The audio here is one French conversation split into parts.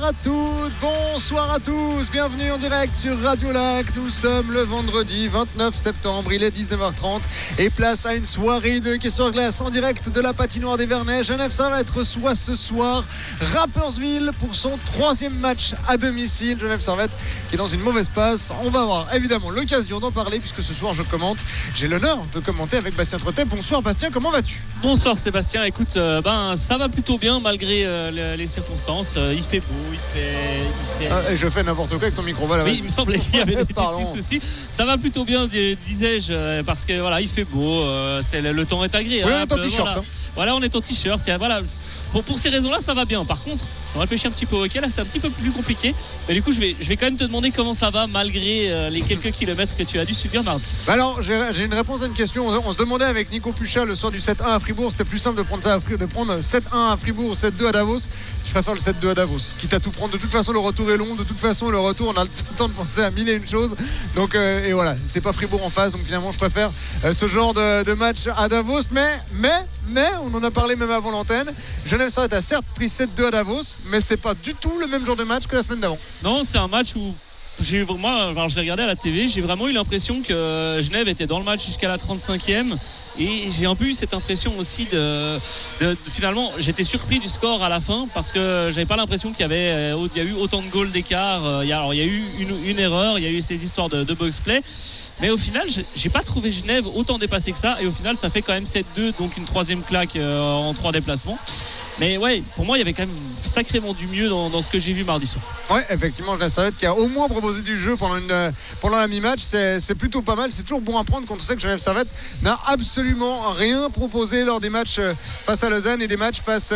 à toutes, bonsoir à tous, bienvenue en direct sur Radio Lac. Nous sommes le vendredi 29 septembre, il est 19h30 et place à une soirée de hockey sur glace en direct de la patinoire des Vernets. Genève Servette reçoit ce soir Rapperswil pour son 3e match à domicile. Genève Servette qui est dans une mauvaise passe. On va avoir évidemment l'occasion d'en parler puisque ce soir je commente. J'ai l'honneur de commenter avec Bastien Trottet. Bonsoir Bastien, comment vas-tu ? Bonsoir Sébastien, écoute, ça va plutôt bien malgré les circonstances. Il fait beau, il fait... je fais n'importe quoi avec ton micro. Voilà, oui, il me semblait qu'il y avait des petits soucis. Ça va plutôt bien, disais-je, parce que voilà, il fait beau, le temps est agréable. Oui, on est en t-shirt. Voilà, on est en t-shirt. Voilà. Pour ces raisons-là, ça va bien. Par contre, je réfléchis un petit peu au hockey. Là, c'est un petit peu plus compliqué. Mais du coup, je vais quand même te demander comment ça va malgré les quelques kilomètres que tu as dû subir mardi. Alors, j'ai une réponse à une question. On se demandait avec Nico Puchat le soir du 7-1 à Fribourg, c'était plus simple de prendre 7-1 à Fribourg ou 7-2 à Davos. Je préfère le 7-2 à Davos, quitte à tout prendre. De toute façon, le retour est long. De toute façon, le retour, on a le temps de penser à mille et une choses. Donc, et voilà, c'est pas Fribourg en face. Donc, finalement, je préfère ce genre de match à Davos. Mais, on en a parlé même avant l'antenne. Genève Servette a certes pris 7-2 à Davos, mais c'est pas du tout le même genre de match que la semaine d'avant. Non, c'est un match où je l'ai regardé à la TV, j'ai vraiment eu l'impression que Genève était dans le match jusqu'à la 35e et j'ai un peu eu cette impression aussi de finalement, j'étais surpris du score à la fin parce que j'avais pas l'impression qu'il y a eu autant de goals d'écart. Il y a eu une erreur, il y a eu ces histoires de box-play, mais au final j'ai pas trouvé Genève autant dépassé que ça et au final ça fait quand même 7-2, donc une 3e claque en 3 déplacements. Mais ouais, pour moi, il y avait quand même sacrément du mieux dans ce que j'ai vu mardi soir. Ouais, effectivement, Genève Servette qui a au moins proposé du jeu pendant la mi-match. C'est plutôt pas mal. C'est toujours bon à prendre quand on sait que Genève Servette n'a absolument rien proposé lors des matchs face à Lausanne et des matchs face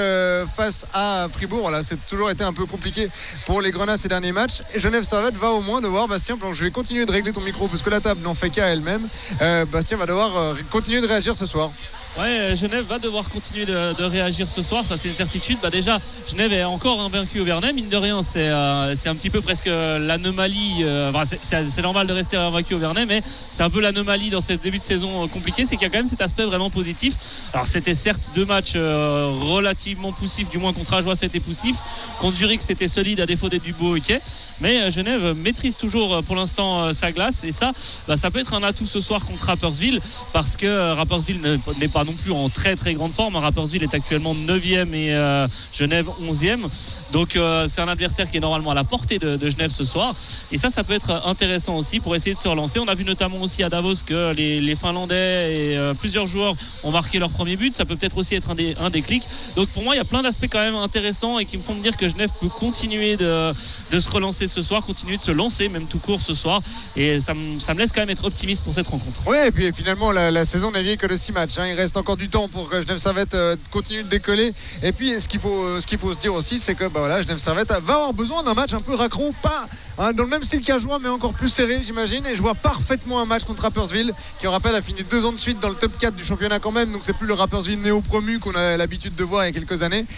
à Fribourg. Voilà, c'est toujours été un peu compliqué pour les Grenats ces derniers matchs. Et Genève Servette va au moins devoir, Bastien, donc je vais continuer de régler ton micro parce que la table n'en fait qu'à elle-même. Bastien va devoir continuer de réagir ce soir. Ouais, Genève va devoir continuer de réagir ce soir, ça c'est une certitude. Déjà, Genève est encore invaincu au Vernet, mine de rien, c'est un petit peu presque l'anomalie. C'est normal de rester invaincu au Vernet, mais c'est un peu l'anomalie dans ce début de saison compliqué, c'est qu'il y a quand même cet aspect vraiment positif. Alors c'était certes 2 matchs relativement poussifs, du moins contre Ajoie c'était poussif, contre Zurich c'était solide à défaut d'être du beau hockey, mais Genève maîtrise toujours pour l'instant sa glace et ça peut être un atout ce soir contre Rapperswil parce que Rapperswil n'est pas non plus en très très grande forme. Rapperswil est actuellement 9e et Genève 11e, donc c'est un adversaire qui est normalement à la portée de Genève ce soir et ça peut être intéressant aussi pour essayer de se relancer. On a vu notamment aussi à Davos que les Finlandais et plusieurs joueurs ont marqué leur premier but, ça peut peut-être aussi être un déclic. Donc pour moi il y a plein d'aspects quand même intéressants et qui me font me dire que Genève peut continuer de se relancer ce soir, continuer de se lancer même tout court ce soir et ça me laisse quand même être optimiste pour cette rencontre. Ouais, et puis finalement la saison n'est vieille que de 6 matchs, il reste encore du temps pour que Genève Servette continue de décoller. Et puis ce qu'il faut se dire aussi, c'est que Genève Servette va avoir besoin d'un match un peu raccron, pas dans le même style qu'Ajoie, mais encore plus serré, j'imagine. Et je vois parfaitement un match contre Rapperswil, qui on rappelle a fini 2 ans de suite dans le top 4 du championnat quand même. Donc c'est plus le Rapperswil néo-promu qu'on a l'habitude de voir il y a quelques années.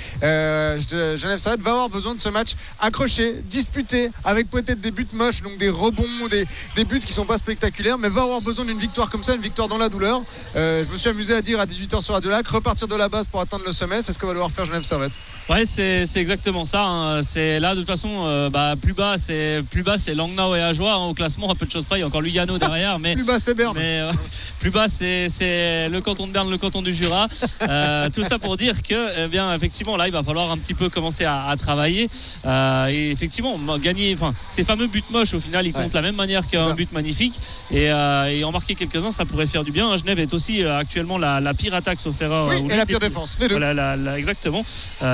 Genève Servette va avoir besoin de ce match accroché, disputé, avec peut-être des buts moches, donc des rebonds, des buts qui sont pas spectaculaires, mais va avoir besoin d'une victoire comme ça, une victoire dans la douleur. Je me suis amusé à dire à 18h sur Radio Lac, repartir de la base pour atteindre le sommet, c'est ce que va devoir faire Genève Servette. Ouais, c'est exactement ça. C'est là de toute façon, plus bas c'est Langnau et Ajoie au classement, à peu de choses près. Il y a encore Lugano derrière, mais plus bas c'est Berne. Mais plus bas c'est le canton de Berne, le canton du Jura. Tout ça pour dire que, bien effectivement, là il va falloir un petit peu commencer à travailler et effectivement gagner. Enfin, ces fameux buts moches au final, ils comptent de la même manière qu'un but magnifique et en marquer quelques-uns, ça pourrait faire du bien. Genève est aussi actuellement la pire attaque sauf erreur. Oui, et la pire défense, les deux. Exactement.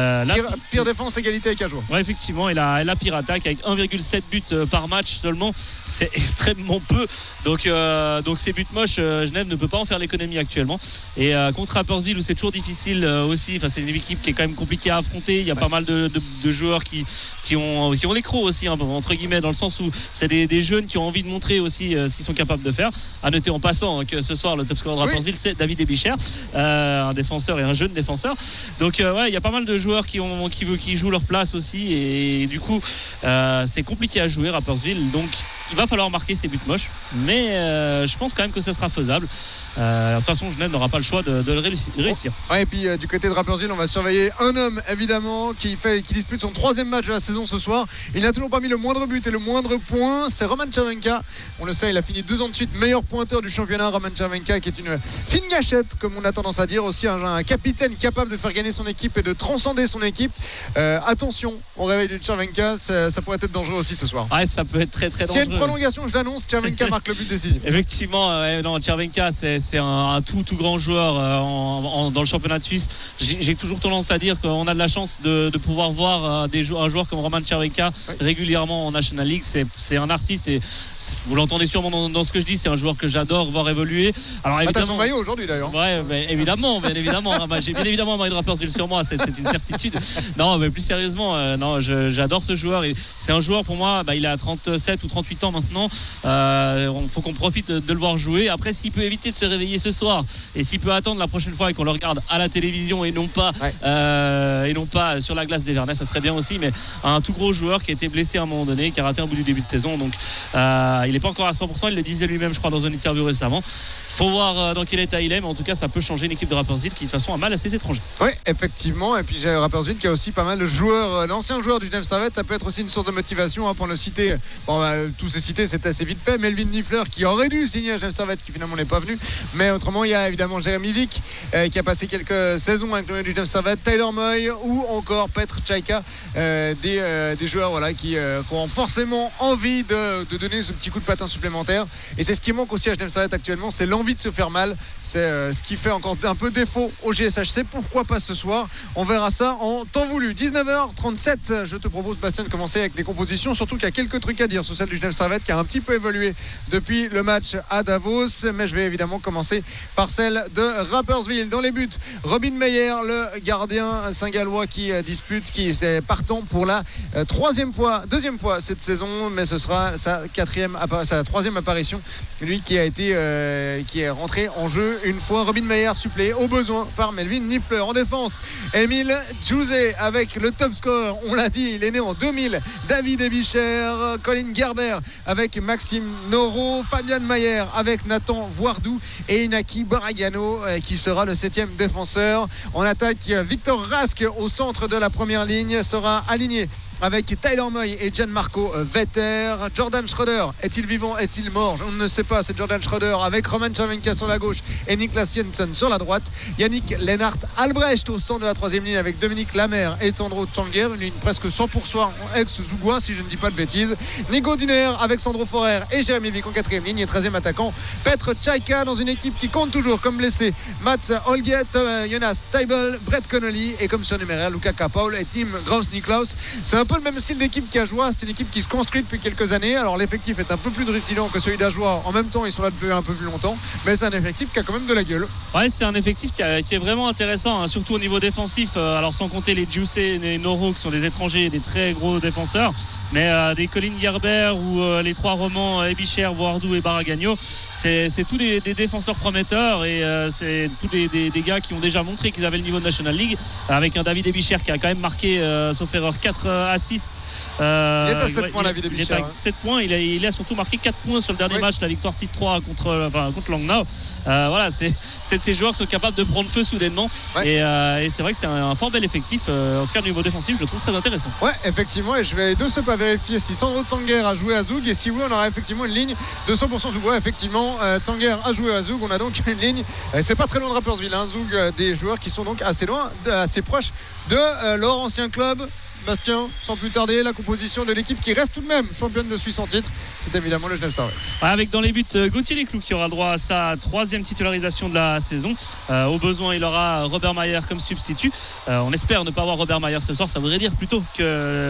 Pire défense, égalité avec Ajoie. Ouais, effectivement, et la pire attaque avec 1,7 buts par match seulement, c'est extrêmement peu. Donc ces buts moches, Genève ne peut pas en faire l'économie actuellement. Et contre Rapperswil où c'est toujours difficile aussi, c'est une équipe qui est quand même compliquée à affronter. Il y a pas mal de joueurs qui ont les crocs aussi, entre guillemets, dans le sens où c'est des jeunes qui ont envie de montrer aussi ce qu'ils sont capables de faire. À noter en passant que ce soir le top scorer de Rapperswil c'est David Ebicher, un défenseur et un jeune défenseur. Donc il y a pas mal de joueurs qui jouent leur place aussi et du coup c'est compliqué à jouer Rapperswil, donc il va falloir marquer ces buts moches, mais je pense quand même que ça sera faisable. De toute façon, Genève n'aura pas le choix de le réussir. Ouais, et puis du côté de Rapperswil, on va surveiller un homme évidemment qui dispute son 3e match de la saison ce soir. Il n'a toujours pas mis le moindre but et le moindre point. C'est Roman Cervenka. On le sait, il a fini 2 ans de suite meilleur pointeur du championnat. Roman Cervenka, qui est une fine gâchette, comme on a tendance à dire, aussi un capitaine capable de faire gagner son équipe et de transcender son équipe. Attention au réveil de Cervenka, ça pourrait être dangereux aussi ce soir. Ouais, ça peut être très très dangereux. S'il y a une prolongation, je l'annonce, Cervenka marque le but décisif. Effectivement, Cervenka, c'est un tout grand joueur dans le championnat de Suisse. J'ai toujours tendance à dire qu'on a de la chance de pouvoir voir un joueur comme Roman Cervenka régulièrement en National League. C'est un artiste et vous l'entendez sûrement dans ce que je dis, c'est un joueur que j'adore voir évoluer. Alors évidemment, t'as son maillot aujourd'hui d'ailleurs. Ouais, bien évidemment. J'ai bien évidemment un maillot de Rapperswil sur moi, c'est une certitude. Non, mais plus sérieusement, j'adore ce joueur. Et c'est un joueur pour moi, il a 37 ou 38 ans maintenant. Il faut qu'on profite de le voir jouer. Après, s'il peut éviter de se réveiller ce soir et s'il peut attendre la prochaine fois et qu'on le regarde à la télévision et non pas sur la glace d'Evernay, ça serait bien aussi. Mais un tout gros joueur qui a été blessé à un moment donné, qui a raté un bout du début de saison. Donc il n'est pas encore à 100%. Il le disait lui-même, je crois, dans une interview récemment. Il faut voir dans quel état il est, mais en tout cas, ça peut changer une équipe de Rapperswil qui de toute façon a mal à ses étrangers. Oui, effectivement. Et puis j'ai Rapperswil qui a aussi pas mal de joueurs, d'anciens joueurs du Genève Servette. Ça peut être aussi une source de motivation pour le citer. Tous ces cités, c'est assez vite fait. Melvin Niffler qui aurait dû signer à Genève Servette, qui finalement n'est pas venu. Mais autrement, il y a évidemment Jérémy Vick qui a passé quelques saisons avec le Genève Servette, Tyler Moy ou encore Petr Čajka, des joueurs qui ont forcément envie de donner ce petit coup de patin supplémentaire. Et c'est ce qui manque aussi à Genève Servette actuellement, c'est l'envie de se faire mal. C'est ce qui fait encore un peu défaut au GSHC. Pourquoi pas ce soir? On verra ça en temps voulu. 19h37, je te propose, Bastien, de commencer avec les compositions, surtout qu'il y a quelques trucs à dire sur celle du Genève Servette qui a un petit peu évolué depuis le match à Davos, mais je vais évidemment commencer par celle de Rapperswil. Dans les buts, Robin Meyer, le gardien saint-gallois qui dispute, qui est partant pour la deuxième fois cette saison, mais ce sera sa 3e apparition. Lui qui est rentré en jeu une fois. Robin Meyer suppléé au besoin par Melvin Niffler. En défense, Emile Djouzé avec le top score, on l'a dit, il est né en 2000. David Ebicher, Colin Gerber avec Maxime Noro, Fabian Mayer avec Nathan Voardou et Inaki Baragano qui sera le 7e défenseur. En attaque, Victor Rask au centre de la première ligne sera aligné avec Tyler Moy et Gianmarco Vetter. Jordan Schroeder, est-il vivant, est-il mort? On ne sait pas, c'est Jordan Schroeder avec Roman Cervenka sur la gauche et Niklas Jensen sur la droite. Yannick Lennart Albrecht au centre de la 3e ligne avec Dominique Lamer et Sandro Tsanger, une ligne presque 100% ex-Zougois si je ne dis pas de bêtises. Nico Duner avec Sandro Forer et Jérémy Vick en 4e ligne et 13e attaquant Petr Čajka dans une équipe qui compte toujours comme blessé Mats Holget, Jonas Teibel, Brett Connolly et comme surnuméraire Luca Kapaul et Tim Graus-Niklaus. C'est un peu le même style d'équipe qu'Ajoie, c'est une équipe qui se construit depuis quelques années. Alors l'effectif est un peu plus rutilant que celui d'Ajoie, en même temps ils sont là depuis un peu plus longtemps, mais c'est un effectif qui a quand même de la gueule. Ouais, c'est un effectif qui est vraiment intéressant, surtout au niveau défensif, alors sans compter les Djouzé et les Noro qui sont des étrangers, des très gros défenseurs, mais des Colin Gerber ou les 3 romans Ebicher, Voardou et Baragano, c'est tous des défenseurs prometteurs et c'est tous des gars qui ont déjà montré qu'ils avaient le niveau de National League, avec un David Ebicher qui a quand même marqué sauf erreur 4 assists. Il est à 7 points, David Ebicher. Il est à 7 points. Il a surtout marqué 4 points sur le dernier match, la victoire 6-3 contre Langnau. Voilà, c'est de ces joueurs qui sont capables de prendre feu soudainement. Et c'est vrai que c'est un fort bel effectif. En tout cas, au niveau défensif, je le trouve très intéressant. Ouais, effectivement. Et je vais aller de ce pas vérifier si Sandro Tsanger a joué à Zoug. Et si oui, on aura effectivement une ligne de 100% Zoug. Ouais, effectivement, Tsanger a joué à Zoug. On a donc une ligne. C'est pas très loin de Rapperswil, Zoug, des joueurs qui sont donc assez proches de leur ancien club. Bastien, sans plus tarder, la composition de l'équipe qui reste tout de même championne de Suisse en titre, c'est évidemment le Genève Servette. Avec dans les buts Gauthier Desclous qui aura le droit à sa 3e titularisation de la saison. Au besoin, il aura Robert Mayer comme substitut. On espère ne pas avoir Robert Mayer ce soir, ça voudrait dire plutôt que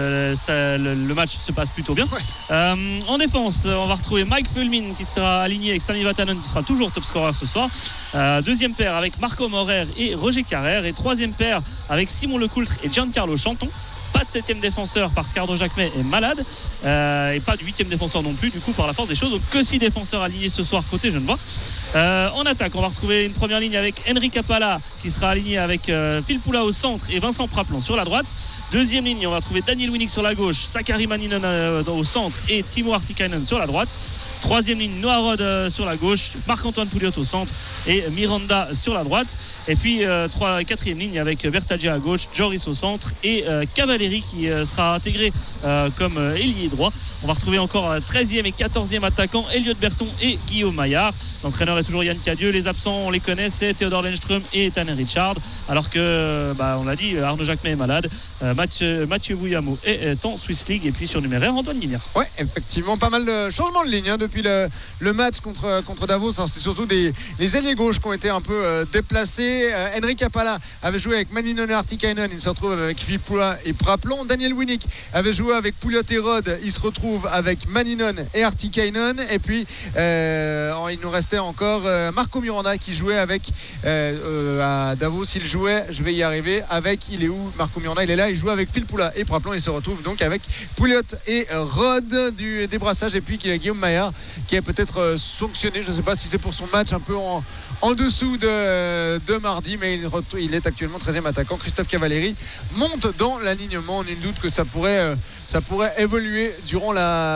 le match se passe plutôt bien. En défense, on va retrouver Mike Fulmin qui sera aligné avec Sami Vatanen qui sera toujours top scorer ce soir. 2e paire avec Marco Morer et Roger Carrère, et 3e paire avec Simon Lecoultre et Giancarlo Chanton. Pas de 7e défenseur parce qu'Arnaud Jacquemet est malade, et pas de 8e défenseur non plus, du coup par la force des choses. Donc que 6 défenseurs alignés ce soir côté Genevois. En attaque, on va retrouver une première ligne avec Henri Capala qui sera aligné avec Phil Poula au centre et Vincent Praplan sur la droite. 2e ligne, on va retrouver Daniel Winnick sur la gauche, Sakari Maninen au centre et Timo Artikainen sur la droite. Troisième ligne, Noah Rod sur la gauche, Marc-Antoine Pouliot au centre et Miranda sur la droite. Et puis quatrième ligne avec Bertaggia à gauche, Joris au centre et Cavalieri qui sera intégré comme ailier droit. On va retrouver encore 13e et 14e attaquants, Elliot Berton et Guillaume Maillard. L'entraîneur est toujours Yann Cadieux. Les absents, on les connaît, c'est Théodore Lenström et Tanner Richard. Alors que, on l'a dit, Arnaud Jacquemet est malade. Mathieu Vouillamo est en Swiss League. Et puis surnuméraire, Antoine Guignard. Ouais, effectivement, pas mal de changements de ligne depuis le match contre Davos. Alors, c'est surtout les ailiers gauches qui ont été un peu déplacés. Henrik Apala avait joué avec Maninon et Artikainen. Il se retrouve avec Philippe Poula et Praplon. Daniel Winnick avait joué avec Pouliot et Rod. Il se retrouve avec Maninon et Artikainen. Et puis, il nous restait encore Marco Miranda qui jouait avec à Davos. Il jouait, je vais y arriver, il est où Marco Miranda? Il est là, il joue avec Phil Poula et Praplon. Il se retrouve donc avec Pouliot et Rod du débrassage. Et puis Guillaume Maillard qui est peut-être sanctionné, je ne sais pas si c'est pour son match un peu en dessous de mardi, mais il est actuellement 13e attaquant. Christophe Cavalieri monte dans l'alignement. Nul doute que ça pourrait évoluer durant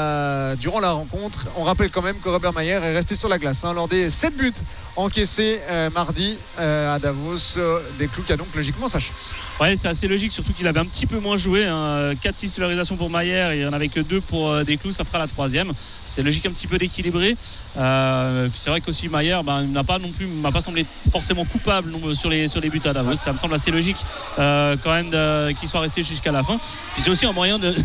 la rencontre. On rappelle quand même que Robert Mayer est resté sur la glace lors des 7 buts encaissés mardi à Davos. Des clous qui a donc logiquement sa chance. Ouais, c'est assez logique, surtout qu'il avait un petit peu moins joué. 4 titularisations pour Mayer, il n'y en avait que 2 pour Desclous, ça fera la 3e. C'est logique un petit peu d'équilibrer. C'est vrai qu'aussi Mayer m'a pas semblé forcément coupable sur les buts à Davos. Ça me semble assez logique quand même qu'il soit resté jusqu'à la fin. Puis c'est aussi un moyen de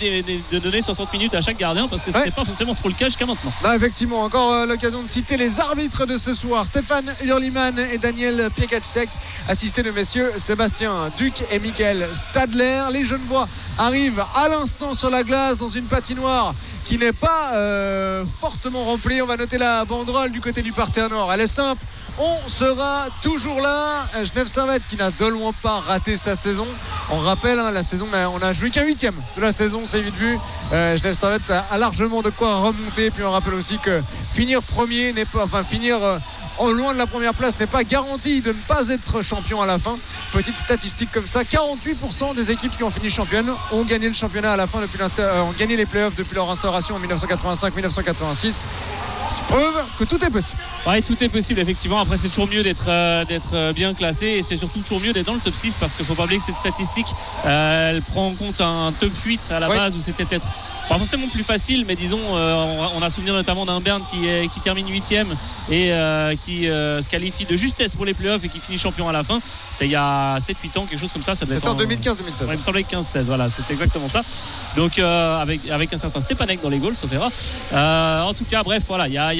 donner 60 minutes à chaque gardien, parce que c'était pas forcément trop le cas jusqu'à maintenant. Non, effectivement, encore l'occasion de citer les arbitres de ce soir. Stéphane Hurliman et Daniel Piekacek, assistés de messieurs Sébastien Duc et Michael Stadler. Les Genevois arrivent à l'instant sur la glace dans une patinoire qui n'est pas fortement remplie. On va noter la banderole du côté du parterre nord. Elle est simple. On sera toujours là. Genève Servette qui n'a de loin pas raté sa saison. On rappelle, la saison, on a joué qu'un 8e de la saison, c'est vite vu. Genève Servette a largement de quoi remonter. Puis on rappelle aussi que finir premier finir en loin de la première place n'est pas garanti de ne pas être champion à la fin. Petite statistique comme ça, 48% des équipes qui ont fini championnes ont gagné le championnat à la fin ont gagné les playoffs depuis leur instauration en 1985-1986. Preuve que tout est possible. Ouais, tout est possible effectivement. Après, c'est toujours mieux d'être bien classé, et c'est surtout toujours mieux d'être dans le top 6, parce qu'il ne faut pas oublier que cette statistique elle prend en compte un top 8 à la base, où c'était peut-être pas forcément plus facile, mais disons on a souvenir notamment d'un Berne qui termine 8e et qui se qualifie de justesse pour les playoffs et qui finit champion à la fin. C'était il y a 7-8 ans, quelque chose comme ça. C'était en 2015-2016. Ouais, il me semblait 15-16, voilà, c'était exactement ça. Donc avec un certain Stepanek dans les goals, sauf erreur. En tout cas, bref, voilà, il y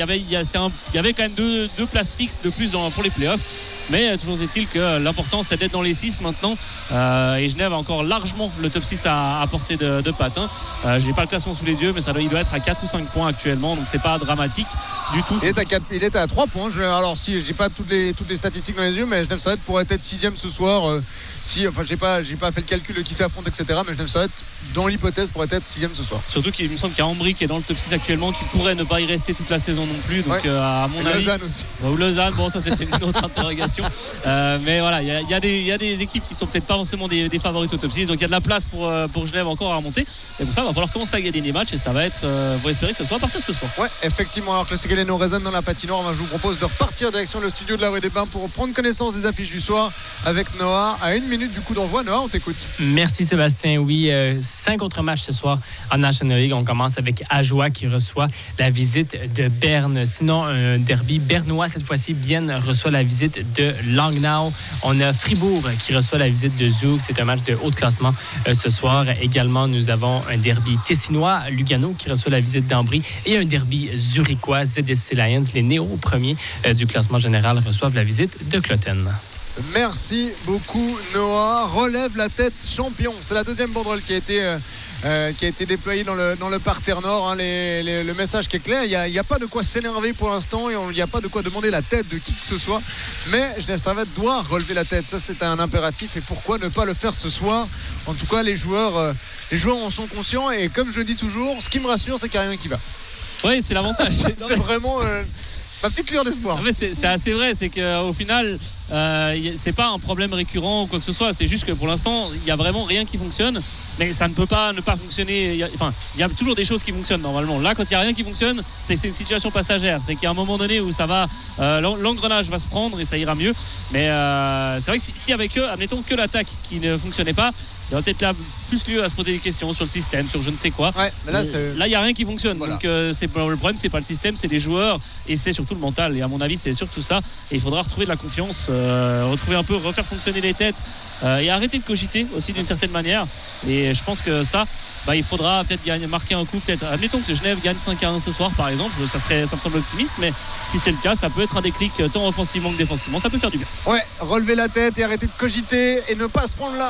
avait quand même deux places fixes de plus pour les playoffs. Mais toujours est-il que l'important, c'est d'être dans les 6 maintenant, et Genève a encore largement le top 6 à portée de patin. J'ai pas le classement sous les yeux, mais il doit être à 4 ou 5 points actuellement, donc c'est pas dramatique du tout. Il est à 3 points. Alors si j'ai pas toutes les statistiques dans les yeux, mais Genève Servette pourrait être 6e ce soir. J'ai pas fait le calcul de qui s'affronte, etc. Mais Genève Servette, dans l'hypothèse, pourrait être 6e ce soir. Surtout qu'il me semble qu'il y a Ambry qui est dans le top 6 actuellement, qui pourrait ne pas y rester toute la saison non plus. Donc à mon avis, Lausanne aussi. Ou Lausanne, bon, ça c'était une autre interrogation. Mais voilà, il y a des équipes qui sont peut-être pas forcément des favorites au top 6, donc il y a de la place pour Genève encore à remonter. Et pour ça, il va falloir commencer à gagner des matchs, et ça va être, faut espérer que ce soit à partir de ce soir. Ouais, effectivement. Alors que le Ségaleno résonne dans la patinoire, je vous propose de repartir direction le studio de la rue des Bains pour prendre connaissance des affiches du soir avec Noah. À 1 minute du coup d'envoi, Noah, on t'écoute. Merci Sébastien. Oui, 5 autres matchs ce soir en National League. On commence avec Ajoie qui reçoit la visite de Berne. Sinon, un derby bernois cette fois-ci. Bienne reçoit la visite de Langnau. On a Fribourg qui reçoit la visite de Zug. C'est un match de haut de classement ce soir. Également, nous avons un derby tessinois, Lugano qui reçoit la visite d'Ambry, et un derby zurichois, ZSC Lions. Les néo-premiers du classement général reçoivent la visite de Cloten. Merci beaucoup Noah. Relève la tête champion. C'est la deuxième banderole qui a été déployée dans le parterre nord. Le message qui est clair. Il n'y a pas de quoi s'énerver pour l'instant, et il n'y a pas de quoi demander la tête de qui que ce soit. Mais Genève Servette doit relever la tête. Ça, c'est un impératif. Et pourquoi ne pas le faire ce soir? En tout cas, les joueurs en sont conscients. Et comme je dis toujours, ce qui me rassure, c'est qu'il n'y a rien qui va. Oui, c'est l'avantage. C'est vraiment Ma petite lueur d'espoir. En fait, c'est assez vrai, c'est qu'au final, c'est pas un problème récurrent ou quoi que ce soit. C'est juste que pour l'instant, il y a vraiment rien qui fonctionne, mais ça ne peut pas ne pas fonctionner. Il y a toujours des choses qui fonctionnent normalement. Là, quand il y a rien qui fonctionne, c'est une situation passagère. C'est qu'il y a un moment donné où ça va, l'engrenage va se prendre et ça ira mieux. Mais c'est vrai que si avec eux, admettons que l'attaque qui ne fonctionnait pas, il y aurait peut-être là plus lieu à se poser des questions sur le système, sur je ne sais quoi. Ouais, mais là, il n'y a rien qui fonctionne. Voilà. Donc le problème, c'est pas le système, c'est les joueurs et c'est surtout le mental. Et à mon avis, c'est surtout ça. Et il faudra retrouver de la confiance, refaire fonctionner les têtes et arrêter de cogiter aussi d'une certaine manière. Et je pense que ça, il faudra peut-être marquer un coup. Peut-être, admettons que Genève gagne 5-1 ce soir, par exemple. Ça me semble optimiste, mais si c'est le cas, ça peut être un déclic tant offensivement que défensivement. Ça peut faire du bien. Ouais, relever la tête et arrêter de cogiter et ne pas se prendre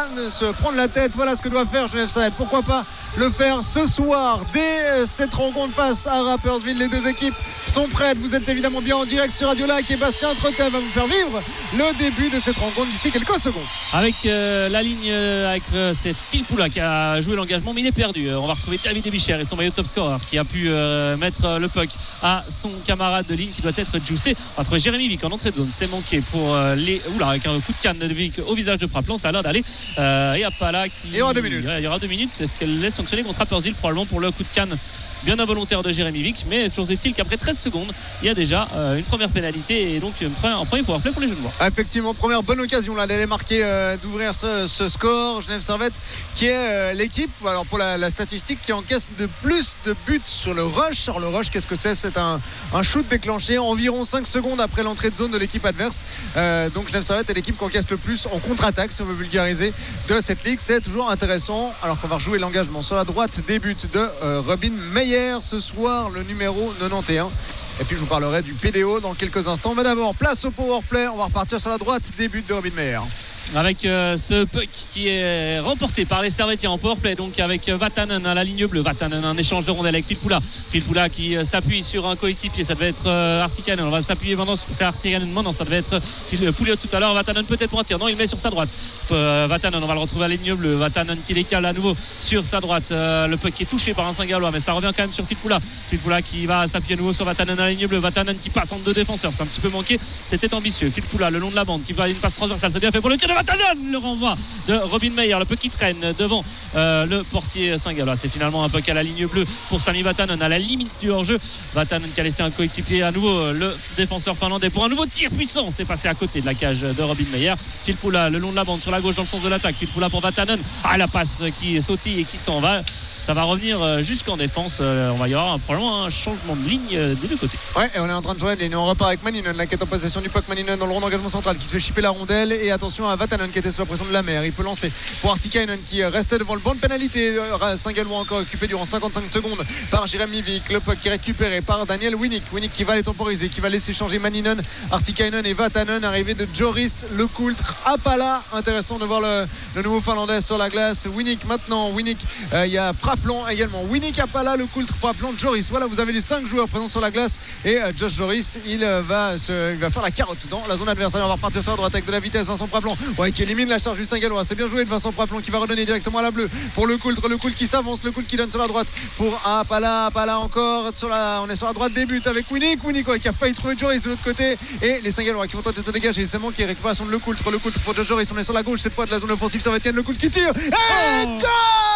la tête. Voilà ce que doit faire Genève Servette. Pourquoi pas le faire ce soir dès cette rencontre face à Rapperswil. Les deux équipes sont prêtes. Vous êtes évidemment bien en direct sur Radio Lac et Bastien Tretel va vous faire vivre le début de cette rencontre d'ici quelques secondes. Avec la ligne, c'est Phil Poula qui a joué l'engagement, mais il est perdu. On va retrouver David Ebicher et son maillot top scorer qui a pu mettre le puck à son camarade de ligne qui doit être juicé. On va retrouver Jérémy Vic en entrée de zone. C'est manqué pour avec un coup de canne de Vic au visage de Praplan. Ça a l'air d'aller. Et Apala qui. Il y aura 2 minutes. Il y aura 2 minutes. C'est ce qu'elle laisse sanctionner contre Rapperswil probablement pour le coup de canne bien involontaire de Jérémy Vic, mais toujours est-il qu'après 13 secondes il y a déjà une première pénalité et donc un premier powerplay pour les Genevois. Effectivement, première bonne occasion là d'aller marquer, d'ouvrir ce score. Genève Servette qui est l'équipe, alors pour la statistique, qui encaisse de plus de buts sur le rush. Alors le rush, qu'est-ce que c'est? C'est un shoot déclenché environ 5 secondes après l'entrée de zone de l'équipe adverse. Donc Genève Servette est l'équipe qui encaisse le plus en contre-attaque, si on veut vulgariser, de cette ligue. C'est toujours intéressant, alors qu'on va rejouer l'engagement sur la droite des buts de Robin Meyer ce soir, le numéro 91. Et puis je vous parlerai du PDO dans quelques instants, mais d'abord place au powerplay. On va repartir sur la droite des buts de Robin Meyer avec ce puck qui est remporté par les Servettiens en powerplay, donc avec Vatanen à la ligne bleue. Vatanen, un échange de rondelle avec Phil Poula qui s'appuie sur un coéquipier. Ça devait être Artikainen. On va s'appuyer maintenant. C'est Artikainen maintenant. Ça devait être Pouliot tout à l'heure. Vatanen peut-être pour un tir. Non, il met sur sa droite. Vatanen, on va le retrouver à la ligne bleue. Vatanen qui décale à nouveau sur sa droite. Le puck qui est touché par un Saint-Gallois, mais ça revient quand même sur Phil Poula qui va s'appuyer à nouveau sur Vatanen à la ligne bleue. Vatanen qui passe entre deux défenseurs. C'est un petit peu manqué. C'était ambitieux. Phil Poula le long de la bande qui va une passe transversale. C'est bien fait pour le tir de Vatanen. Le renvoi de Robin Meyer, le puck qui traîne devant le portier Saint-Gallois. C'est finalement un puck à la ligne bleue pour Sami Vatanen à la limite du hors-jeu. Vatanen qui a laissé un coéquipier à nouveau, le défenseur finlandais, pour un nouveau tir puissant. C'est passé à côté de la cage de Robin Meyer. Phil Poula le long de la bande sur la gauche dans le sens de l'attaque. Phil Poula pour Vatanen. La passe qui sautille et qui s'en va. Ça va revenir jusqu'en défense. On va y avoir probablement un changement de ligne des deux côtés. Ouais, et on est en train de jouer et on repart avec Maninen, la quête en possession du puck. Maninen dans le rond d'engagement central qui se fait chipper la rondelle. Et attention à Vatanen qui était sous la pression de la mer. Il peut lancer pour Artikainen qui restait devant le banc de pénalité. Saint-Gallois encore occupé durant 55 secondes par Jérémy Vic. Le puck qui est récupéré par Daniel Winnick. Winnick qui va les temporiser, qui va laisser changer Maninen, Artikainen et Vatanen. Arrivée de Joris Lecoultre. Apala, intéressant de voir le nouveau finlandais sur la glace. Winnick maintenant. Winnick, il y a Praplan également. Winnick, Apala, Lecoultre, Praplan, Joris. Voilà, vous avez les 5 joueurs présents sur la glace. Et Josh Joris, il va faire la carotte dans la zone adverse. On va repartir sur la droite avec de la vitesse. Vincent Praplan, qui élimine la charge du Saint-Gallois. C'est bien joué de Vincent Praplan qui va redonner directement à la bleue pour Lecoultre. Lecoultre qui s'avance, Lecoultre qui donne sur la droite pour Apala. Apala encore on est sur la droite des buts avec Winnick qui a failli trouver Joris de l'autre côté. Et les Saint-Gallois qui vont tenter de se dégager. C'est manqué, récupération de Lecoultre pour Josh Joris. On est sur la gauche cette fois de la zone offensive. Ça va tienne Lecoultre qui tire. Et goal!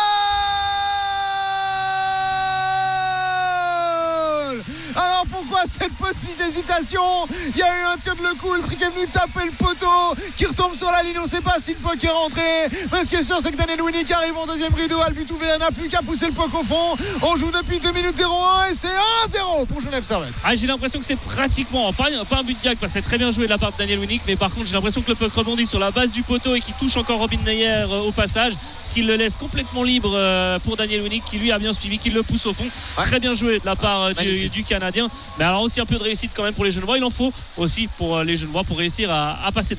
Alors pourquoi cette petite hésitation? Il y a eu un tir de Lecoultre qui est venu taper le poteau, qui retombe sur la ligne. On ne sait pas si le puck est rentré, mais ce qui est sûr c'est que Daniel Winnick arrive en deuxième rideau. Albutouvea n'a plus qu'à pousser le puck au fond. On joue depuis 2 minutes 01 et c'est 1-0 pour Genève Servette. J'ai l'impression que c'est pratiquement pas un but de gag parce que c'est très bien joué de la part de Daniel Winnick, mais par contre j'ai l'impression que le puck rebondit sur la base du poteau et qui touche encore Robin Meyer au passage, ce qui le laisse complètement libre pour Daniel Winnick qui lui a bien suivi, qui le pousse au fond. Très bien joué de la part du Canadien. Mais alors aussi un peu de réussite quand même pour les Genevois. Il en faut aussi pour les Genevois pour réussir à passer devant.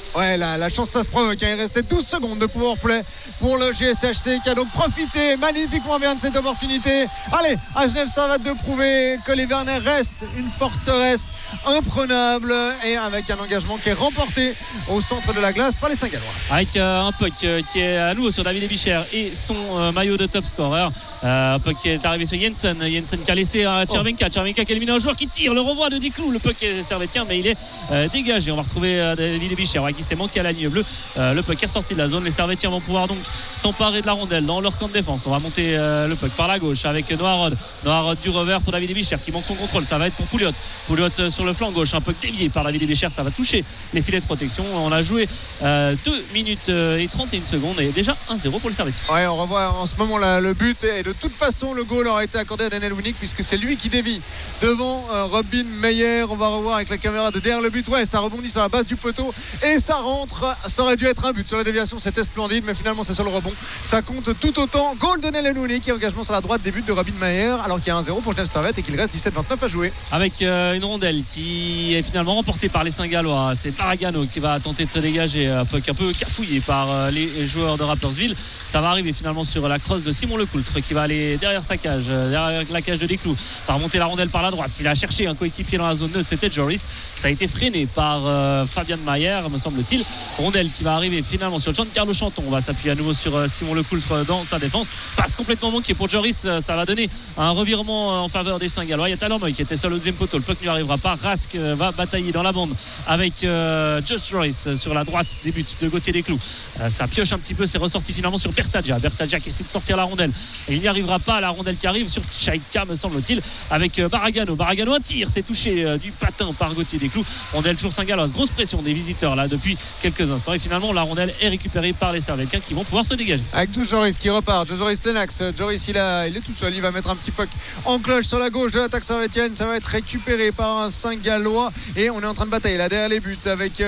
Ouais, la chance ça se provoque. Il restait 12 secondes de powerplay pour le GSHC qui a donc profité magnifiquement bien de cette opportunité. Allez, à Genève Servette de prouver que les Vernets restent une forteresse imprenable et avec un engagement qui est remporté au centre de la glace par les Saint-Gallois. Avec un puck qui est à nouveau sur David Ebicher et son maillot de top scorer. Un puck qui est arrivé sur Jensen qui a laissé à Chervenka qui a éliminé un joueur qui tire le renvoi de Desclous. Le puck est servétien mais il est dégagé. On va retrouver David Ebicher qui s'est manqué à la ligne bleue. Le puck est ressorti de la zone. Les Servétiens vont pouvoir donc s'emparer de la rondelle dans leur camp de défense. On va monter le puck par la gauche avec Noah Rod du revers pour David Ebicher qui manque son contrôle. Ça va être pour Pouliot sur le flanc gauche, un puck dévié par David Ebicher. Ça va toucher les filets de protection. On a joué 2 minutes et 31 secondes et déjà 1-0 pour le Servétien. Ouais, on revoit en ce moment là, le but et de toute façon le goal aurait été accordé à Daniel Winnick puisque c'est lui qui dévie devant Robin Meyer. On va revoir avec la caméra de derrière le but. Ouais, ça rebondit sur la base du poteau et ça rentre. Ça aurait dû être un but sur la déviation, c'était splendide mais finalement c'est sur le rebond. Ça compte tout autant. Goal de Daniel Winnick et engagement sur la droite, début de Robin Meyer alors qu'il y a 1-0 pour Genève Servette et qu'il reste 17-29 à jouer. Avec une rondelle qui est finalement remportée par les Saint-Gallois. C'est Paragano qui va tenter de se dégager, un peu cafouillé par les joueurs de Rapperswil. Ça va arriver finalement sur la crosse de Simon Lecoultre qui va aller derrière sa cage, derrière la cage de Desclous, va remonter la rondelle par la droite. Il a cherché un coéquipier dans la zone neutre, c'était Joris. Ça a été freiné par Fabian Mayer, me semble-t-il. Rondelle qui va arriver finalement sur Giancarlo Chanton. On va s'appuyer à nouveau sur Simon Lecoultre dans sa défense. Passe complètement manqué pour Joris. Ça va donner un revirement en faveur des Saint-Gallois. Il y a Tyler Moy qui était seul au deuxième poteau. Le puck n'y arrivera pas. Rask va batailler dans la bande avec Just Joris sur la droite. Début de Gauthier Desclous. Ça pioche un petit peu. C'est ressorti finalement sur Bertadja qui essaie de sortir la rondelle. Et il n'y arrivera pas. La rondelle qui arrive sur Chaika, me semble-t-il, avec Baragano. Baragano, un tir. C'est touché du patin par Gauthier Desclous. Rondelle toujours Saint-Galloise. Grosse pression des visiteurs là depuis quelques instants. Et finalement, la rondelle est récupérée par les Servétiens qui vont pouvoir se dégager. Avec Joris qui repart. Joris plein axe. Joris, il est tout seul. Il va mettre un petit puck en cloche sur la gauche de l'attaque servétienne. Ça va être récupéré par un Saint-Gallois. Et on est en train de batailler là derrière les buts avec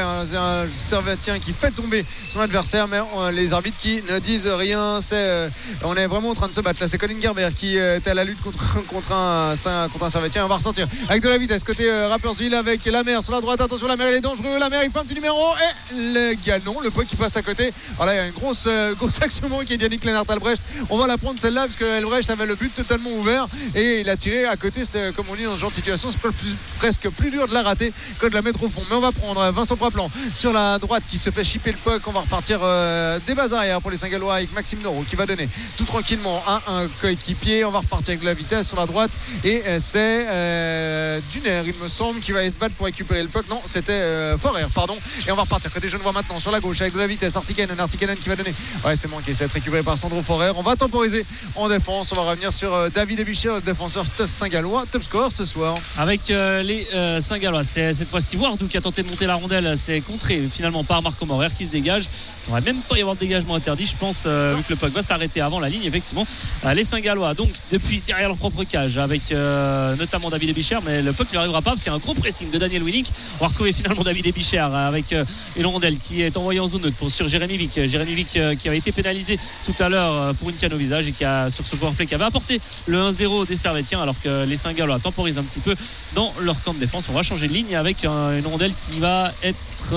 un Servétien qui fait tomber son adversaire. Mais les arbitres qui ne disent rien. On est vraiment en train de se battre. Là, c'est Colin Gerber qui est à la lutte contre un Servétien. On va ressortir avec de la vitesse côté Rapperswil avec Lamer sur la droite. Attention, Lamer, il est dangereux. Lamer, il fait un petit numéro. Et le galon, le puck qui passe à côté. Alors là, il y a une grosse action qui est Yannick Lennart-Albrecht. On va la prendre celle-là parce que Albrecht avait le but totalement ouvert et il a tiré à côté. C'était, comme on dit dans ce genre de situation, c'est presque plus dur de la rater que de la mettre au fond. Mais on va prendre Vincent Praplan sur la droite qui se fait chipper le puck. On va repartir des bases arrière pour les Saint-Gallois avec Maxime Noro qui va donner tout tranquillement à un coéquipier. On va repartir avec de la vitesse sur la droite et c'est Duner, il me semble, qui va aller se battre pour récupérer le puck. Non, c'était Forer, pardon. Et on va repartir côté Genevois maintenant sur la gauche avec de la vitesse. Artikainen qui va donner. Ouais, c'est manqué, ça va être récupéré par Sandro Forer. On va temporiser en défense. On va revenir sur David Ebicher, le défenseur Saint-Gallois, top score ce soir. Avec les Saint-Gallois, c'est cette fois-ci Wardou qui a tenté de monter la rondelle. C'est contré finalement par Marco Maurer qui se dégage. Il ne devrait même pas y avoir de dégagement interdit, je pense, vu que le puck va s'arrêter avant la ligne. Effectivement, les Saint-Gallois, donc depuis derrière leur propre cage, avec notamment David Ebicher, mais le puck ne arrivera pas parce qu'il y a un gros pressing de Daniel Winnick. On va retrouver finalement David Ebicher avec une rondelle qui est envoyée en zone neutre sur Jérémy Vick. Jérémy Vick qui avait été pénalisé tout à l'heure pour une canne au visage et qui a, sur ce powerplay, qui avait apporté le 1-0 des Servétiens, alors que les Saint-Gallois temporisent un petit peu dans leur camp de défense. On va changer de ligne avec une rondelle qui va être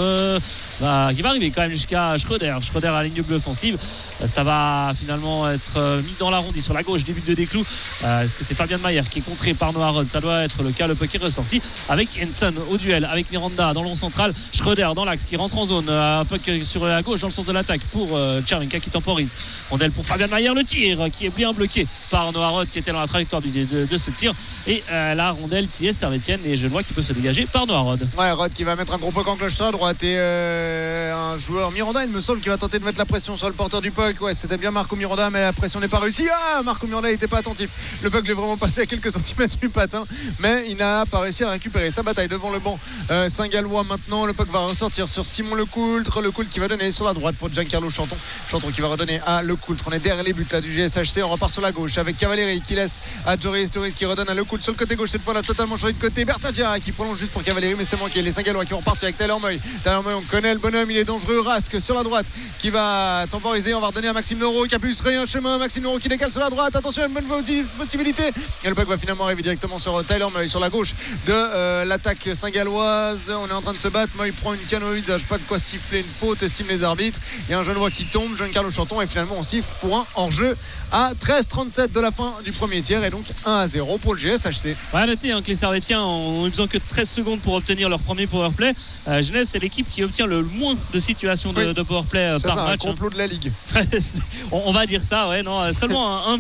qui va arriver quand même jusqu'à Schröder à la ligne bleue offensive. Ça va finalement être mis dans l'arrondi sur la gauche, début de Desclous. Est-ce que c'est Fabian Mayer qui est contré par Noah Rod? Ça doit être le cas. Le puck est ressorti avec Jensen au duel avec Miranda dans le rond central. Schröder dans l'axe qui rentre en zone. Un puck sur la gauche dans le sens de l'attaque pour Chervenka qui temporise. Rondelle pour Fabian Mayer, le tir qui est bien bloqué par Noah Rod qui était dans la trajectoire de ce tir. Et la rondelle qui est servétienne et je vois qu'il peut se dégager par Noah Rod. Ouais, Rod qui va mettre un gros puck en cloche sur la droite et un joueur Miranda, il me semble, qui va tenter de mettre la pression sur le porteur du puck. Ouais, c'était bien Marco Miranda, mais la pression n'est pas réussie. Marco Miranda n'était pas attentif. Le puck est vraiment passé à quelques centimètres du patin, mais il n'a pas réussi à le récupérer. Sa bataille devant le banc Saint-Gallois maintenant. Le puck va ressortir sur Simon Lecoultre. Lecoultre qui va donner sur la droite pour Giancarlo Chanton. Chanton qui va redonner à Lecoultre. On est derrière les buts là du GSHC. On repart sur la gauche avec Cavalieri qui laisse à Joris. Joris qui redonne à Lecoultre sur le côté gauche. Cette fois là, totalement changé de côté. Bertadja qui prolonge juste pour Cavalieri, mais c'est manqué. Les Saint-Gallois qui vont repartir avec Tyler Moy. Tyler Moy, on connaît le bonhomme, il est dangereux. Rask sur la droite qui va temporiser. On va redonner à Maxime Noro qui a pu se frayer un chemin. Maxime Noro qui décale sur la droite. Attention, une bonne possibilité. Et le puck va finalement arriver directement sur Tyler Moy sur la gauche de l'attaque saint-galloise. On est en train de se battre. Moy prend une soutien au visage, pas de quoi siffler une faute, estime les arbitres. Il y a un Genevois qui tombe, Jean-Carlo Chanton, et finalement on siffle pour un hors-jeu à 13h37 de la fin du premier tiers, et donc 1-0 pour le GSHC. Ouais, à noter que les Servétiens ont eu besoin que de 13 secondes pour obtenir leur premier powerplay. Genève, c'est l'équipe qui obtient le moins de situations de powerplay par match. C'est un complot de la Ligue. On va dire ça, ouais, non, seulement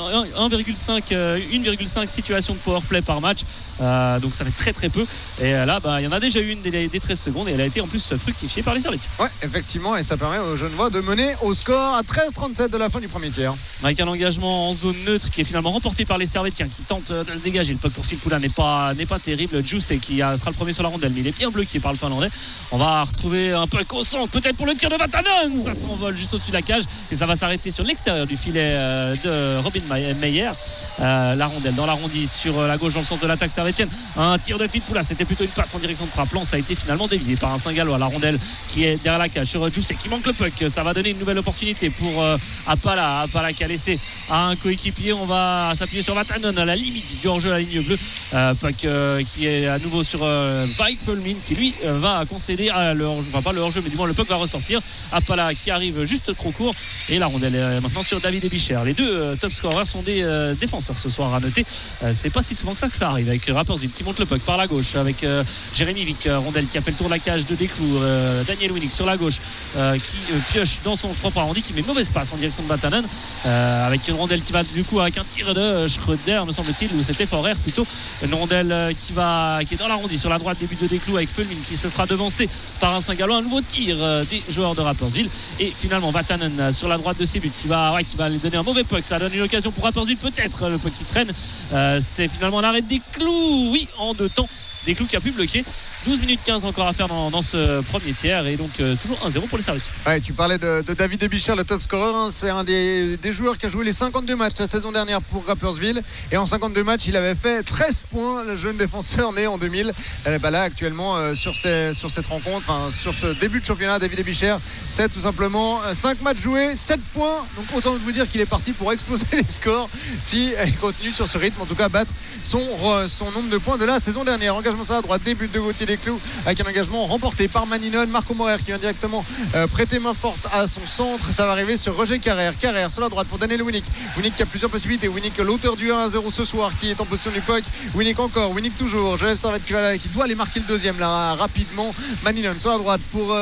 1,5 situations de powerplay par match. Donc ça fait très très peu. Et là, il y en a déjà eu une des 13 secondes, et elle a été en plus fructifiée par les Servétiens. Ouais, effectivement, et ça permet aux Genevois de mener au score à 13h37 de la fin du premier tiers. Avec un engagement en zone neutre qui est finalement remporté par les Servétiens, qui tentent de se dégager. Le puck pour Phil Poulin n'est pas terrible. Juice qui sera le premier sur la rondelle, mais il est bien bloqué par le Finlandais. On va retrouver un puck au centre, peut-être pour le tir de Vatanen. Ça s'envole juste au-dessus de la cage et ça va s'arrêter sur l'extérieur du filet de Robin Meyer. La rondelle dans l'arrondi sur la gauche dans le centre de l'attaque servétienne. Un tir de Phil Poulin, c'était plutôt une passe en direction de Praplan. Ça a été finalement dévié par un Saint-Gallois. La rondelle qui est derrière la cage sur Juice qui manque le puck. Ça va donner une nouvelle opportunité pour Apala qui a laissé à un coéquipier. On va s'appuyer sur Vatanen à la limite du hors-jeu à la ligne bleue. Puck qui est à nouveau sur Weigfelmin qui lui va concéder pas le hors-jeu, mais du moins le puck va ressortir. Apala qui arrive juste trop court, et la rondelle est maintenant sur David Ebicher. Les deux top scorers sont des défenseurs ce soir, à noter. C'est pas si souvent que ça arrive, avec Rapperswil qui monte le puck par la gauche avec Jérémy Vick, rondelle qui a fait le tour de la cage de Desclous. Daniel Winnick sur la gauche qui pioche dans son propre arrondi, qui met une mauvaise passe en direction de Vatanen, avec une rondelle qui va du coup avec un tir de Schröder, me semble-t-il, ou c'était Forer plutôt. Une rondelle qui est dans l'arrondi sur la droite, début de Desclous, avec Fulmin qui se fera devancer par un Saint-Gallois. Un nouveau tir des joueurs de Rapperswil, et finalement Vatanen sur la droite de ses buts qui va lui donner un mauvais puck. Ça donne une occasion pour Rapperswil, peut-être le puck qui traîne. C'est finalement un arrêt de Desclous, oui, en deux temps. Desclous qui a pu bloquer. 12 minutes 15 encore à faire dans ce premier tiers, et donc toujours 1-0 pour les Servétiens. Ouais, tu parlais de David Ebicher, le top scorer, hein. C'est un des joueurs qui a joué les 52 matchs la saison dernière pour Rapperswil, et en 52 matchs il avait fait 13 points, le jeune défenseur né en 2000. Là actuellement sur cette rencontre, sur ce début de championnat, David Ebicher, c'est tout simplement 5 matchs joués, 7 points, donc autant vous dire qu'il est parti pour exploser les scores si il continue sur ce rythme, en tout cas battre son nombre de points de la saison dernière. Engagement sur la droite, début de Gauthier Desclous, avec un engagement remporté par Maninon. Marco Morer qui vient directement prêter main forte à son centre. Ça va arriver sur Roger Carrère sur la droite pour Daniel Winnick qui a plusieurs possibilités. Winnick, l'auteur du 1-0 ce soir, qui est en position du puck. Winnick toujours, Genève Servette qui doit aller marquer le deuxième là rapidement. Maninon sur la droite pour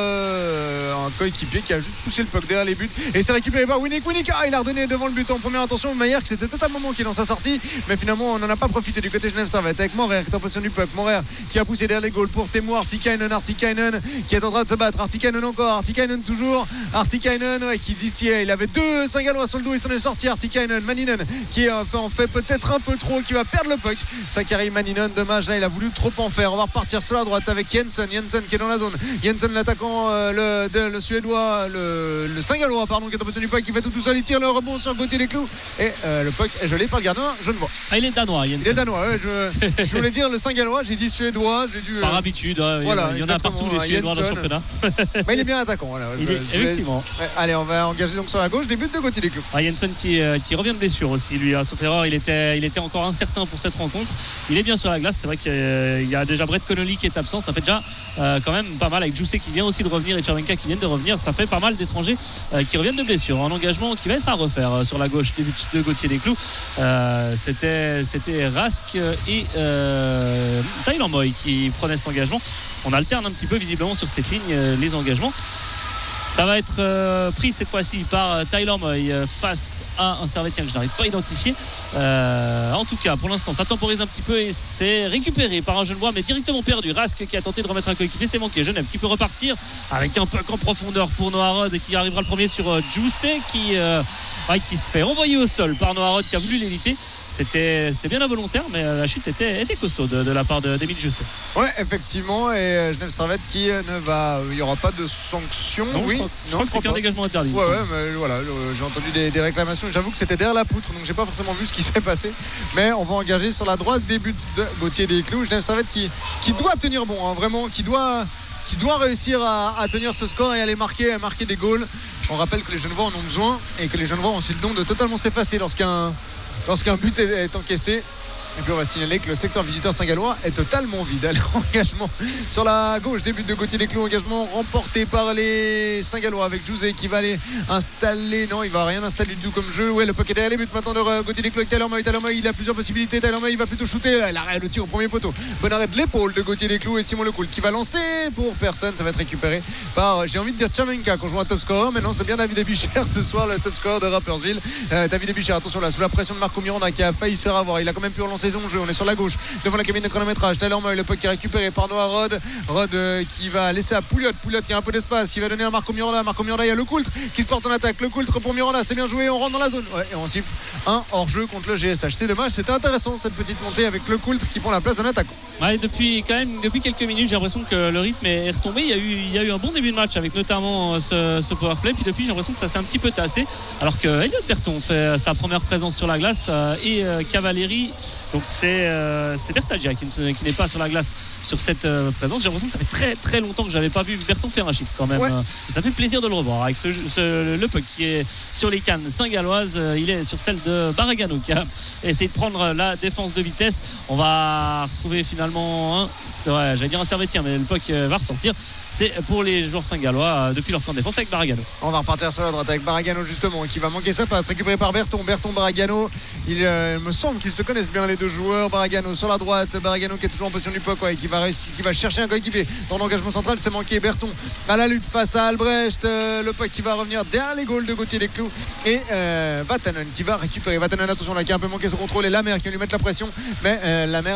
un coéquipier qui a juste poussé le puck derrière les buts, et c'est récupéré par Winnick. Il a redonné devant le but en première intention. Maillard qui s'était totalement manqué dans sa sortie, mais finalement on n'en a pas profité du côté Genève Servette, avec Morer qui est en position du puck. Morer qui a poussé derrière les goals pour Teemu Artikainen qui est en train de se battre. Artikainen toujours. Qui distillait. Il avait deux Saint-Gallois sur le dos, il s'en est sorti. Maninon qui en fait peut-être un peu trop, qui va perdre le puck. Sakari Maninon, dommage, là il a voulu trop en faire. On va repartir sur la droite avec Jensen qui est dans la zone. Jensen, l'attaquant le Suédois, le Saint-Gallois qui est en position du puck, qui fait tout seul. Il tire le rebond sur Gauthier Desclous, et le puck est gelé par le gardien genevois. Il est danois, Jensen. Il est danois, ouais, je voulais dire le Saint-Gallois, j'ai dit Suédois, j'ai dû par habitude, voilà, il y en a partout des Suédois dans le championnat. Mais il est bien attaquant, voilà. Effectivement. Ouais, allez, on va engager donc sur la gauche, début de Gauthier Desclous. Jensen qui revient de blessure aussi, lui, sauf erreur, il était encore incertain pour cette rencontre. Il est bien sur la glace. C'est vrai qu'il y a déjà Brett Connolly qui est absent. Ça fait déjà quand même pas mal, avec Jussé qui vient aussi de revenir et Chervenka qui viennent de revenir. Ça fait pas mal d'étrangers qui reviennent de blessure. Un engagement qui va être à refaire sur la gauche, début de Gauthier Desclous. C'était Rask et Tyler Moy qui prenaient cet engagement. On alterne un petit peu visiblement sur cette ligne les engagements. Ça va être pris cette fois-ci par Tyler Moy face à un Servétien que je n'arrive pas à identifier. En tout cas, pour l'instant, ça temporise un petit peu et c'est récupéré par un Genevois, mais directement perdu. Rask qui a tenté de remettre un coéquipier, c'est manqué. Genève qui peut repartir avec un puck en profondeur pour Noah Rod, qui arrivera le premier sur Jussé qui se fait envoyer au sol par Noah Rod, qui a voulu l'éviter. C'était bien involontaire, mais la chute était costaud de la part d'Emile Jussé. Ouais, effectivement, et Genève Servette qui il n'y aura pas de sanction. Non, oui. Je crois que c'est qu'un dégagement interdit. Ouais, mais voilà, j'ai entendu des réclamations. J'avoue que c'était derrière la poutre, donc j'ai pas forcément vu ce qui s'est passé. Mais on va engager sur la droite, début de Gauthier Desclous. Genève Servette qui doit tenir bon, hein, vraiment, qui doit réussir à tenir ce score et aller marquer des goals. On rappelle que les Genevois en ont besoin, et que les Genevois ont aussi le don de totalement s'effacer lorsqu'un but est encaissé. Et puis on va signaler que le secteur visiteur saint-gallois est totalement vide. Alors, engagement sur la gauche, début de Gauthier Desclous, engagement remporté par les Saint-Gallois avec Jouzé qui va aller installer. Non, il va rien installer du tout comme jeu. Ouais, le puck est derrière les buts maintenant de Gauthier Desclous avec Tyler Moy. Il a plusieurs possibilités. Tyler Moy, il va plutôt shooter. L'arrêt, le tir au premier poteau. Bon arrêt de l'épaule de Gauthier Desclous et Simon Lecoult qui va lancer pour personne. Ça va être récupéré par, j'ai envie de dire Tchamenka qu'on joue un top scorer. Mais non, c'est bien David Ebicher ce soir, le top scorer de Rapperswil. David Ebicher, attention là, sous la pression de Marco Miranda qui a failli se faire avoir. Il a quand même pu relancer son jeu. On est sur la gauche devant la cabine de chronométrage. Tyler Moy, le puck qui est récupéré par Noah Rod qui va laisser à Pouliot qui a un peu d'espace, il va donner à Marco Miranda, il y a Lecoultre qui se porte en attaque, Lecoultre pour Miranda, c'est bien joué, on rentre dans la zone et on siffle un hors-jeu contre le GSH. C'est dommage, c'était intéressant cette petite montée avec Lecoultre qui prend la place d'un attaquant. Ouais, depuis quelques minutes j'ai l'impression que le rythme est retombé. Il y a eu un bon début de match avec notamment ce powerplay, puis depuis j'ai l'impression que ça s'est un petit peu tassé, alors que Elliot Berton fait sa première présence sur la glace et Cavalieri, donc c'est Bertagia qui n'est pas sur la glace sur cette présence. J'ai l'impression que ça fait très très longtemps que j'avais pas vu Berton faire un shift quand même. Ça fait plaisir de le revoir avec le puck qui est sur les cannes saint-galloises. Il est sur celle de Barragano qui a essayé de prendre la défense de vitesse. On va retrouver finalement j'allais dire un Servetien, mais le puck va ressortir. C'est pour les joueurs saint-gallois depuis leur camp de défense avec Barragano. On va repartir sur la droite avec Barragano justement qui va manquer sa passe, récupéré par Berton, Barragano. Il me semble qu'ils se connaissent bien les deux joueurs. Barragano sur la droite, Barragano qui est toujours en possession du puck qui va chercher un coéquipier dans l'engagement central. C'est manqué. Berton à la lutte face à Albrecht, le puck qui va revenir derrière les goals de Gauthier Desclous et Vatanen qui va récupérer. Vatanen, attention là, qui a un peu manqué son contrôle, et Lamer qui va lui mettre la pression, mais Lamer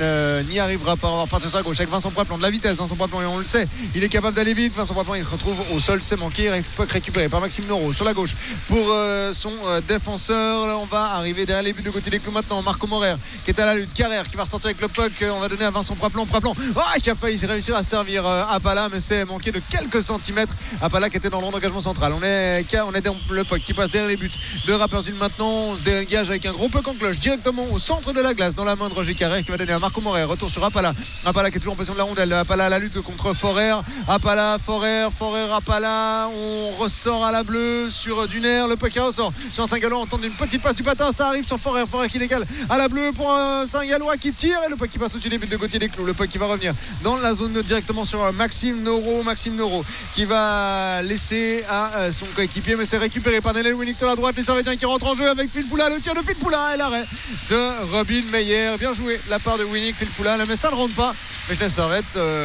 n'y arrivera pas. On va repartir sur la gauche avec Vincent Poiplon, de la vitesse. Vincent Poiplon, et on le sait, il est capable d'aller vite. Vincent Poiplon, il se retrouve au sol, c'est manqué. Puck récupéré par Maxime Noro sur la gauche pour son défenseur. Là, on va arriver derrière les buts de Gauthier Desclous maintenant. Marco Morer qui est à la lutte, Carrère qui va ressortir avec le puck. On va donner à Vincent Poiplon qui a failli réussir à servir Appala, mais c'est manqué de quelques centimètres. Appala qui était dans le rond d'engagement central. On est dans le puck qui passe derrière les buts de Rapperswil maintenant. On se dégage avec un gros puck en cloche directement au centre de la glace dans la main de Roger Carrère qui va donner à Marco Morer. Retour sur Appala qui est toujours en possession de la rondelle. Appala à la lutte contre Forer. Forer, Appala. On ressort à la bleue sur Duner. Le puck qui ressort sur un Saint-Gallois. On tente une petite passe du patin. Ça arrive sur Forer qui décale à la bleue pour un Saint-Gallois qui tire, et le puck qui passe au-dessus des buts de Gauthier Desclous. Le puck qui va revenir dans la zone directement sur Maxime Noro qui va laisser à son coéquipier, mais c'est récupéré par Nelel Winnick sur la droite. Les Servetiens qui rentrent en jeu avec Phil Poula, le tir de Phil Poula et l'arrêt de Robin Meyer. Bien joué la part de Winnick, Phil Poula, mais ça ne rentre pas. Mais Genève Servette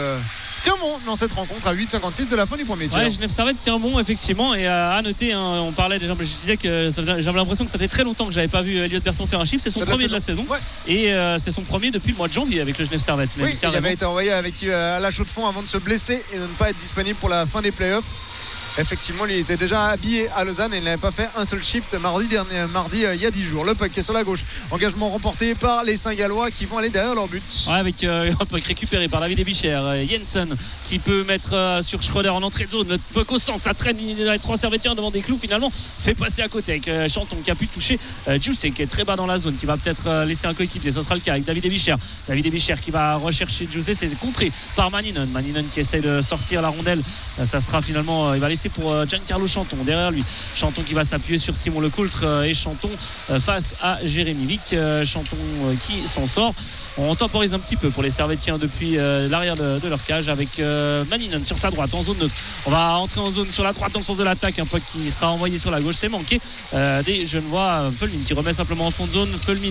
tient bon dans cette rencontre à 8,56 de la fin du premier tir. Ouais, Genève Servette tient bon effectivement, et à noter, on parlait déjà, je disais que j'avais l'impression que ça fait très longtemps que j'avais pas vu Elliot Berton faire un shift. C'est son premier de la saison, et c'est son premier depuis le mois de janvier avec le Genève Servette. Oui, il avait été envoyé à la chaux de fond avant de se blesser et de ne pas être disponible pour la fin des playoffs. Effectivement, il était déjà habillé à Lausanne et il n'avait pas fait un seul shift mardi il y a 10 jours. Le puck est sur la gauche, engagement remporté par les Saint-Gallois qui vont aller derrière leur but. Avec un puck récupéré par David Ebicher, Jensen qui peut mettre sur Schroeder en entrée de zone. Le puck au centre, ça traîne les trois Servetiens devant Desclous. Finalement, c'est passé à côté avec Chanton qui a pu toucher Juice qui est très bas dans la zone, qui va peut-être laisser un coéquipier. Ça sera le cas avec David Ebicher qui va rechercher Juice. C'est contré par Maninen qui essaie de sortir la rondelle. Ça sera finalement, il va laisser pour Giancarlo Chanton derrière lui. Chanton qui va s'appuyer sur Simon Lecoultre et Chanton face à Jérémy Vic. Chanton qui s'en sort. On temporise un petit peu pour les Servetiens depuis l'arrière de leur cage avec Maninen sur sa droite en zone neutre. On va entrer en zone sur la droite dans le sens de l'attaque. Un puck qui sera envoyé sur la gauche, c'est manqué des Genevois. Fulmin qui remet simplement en fond de zone.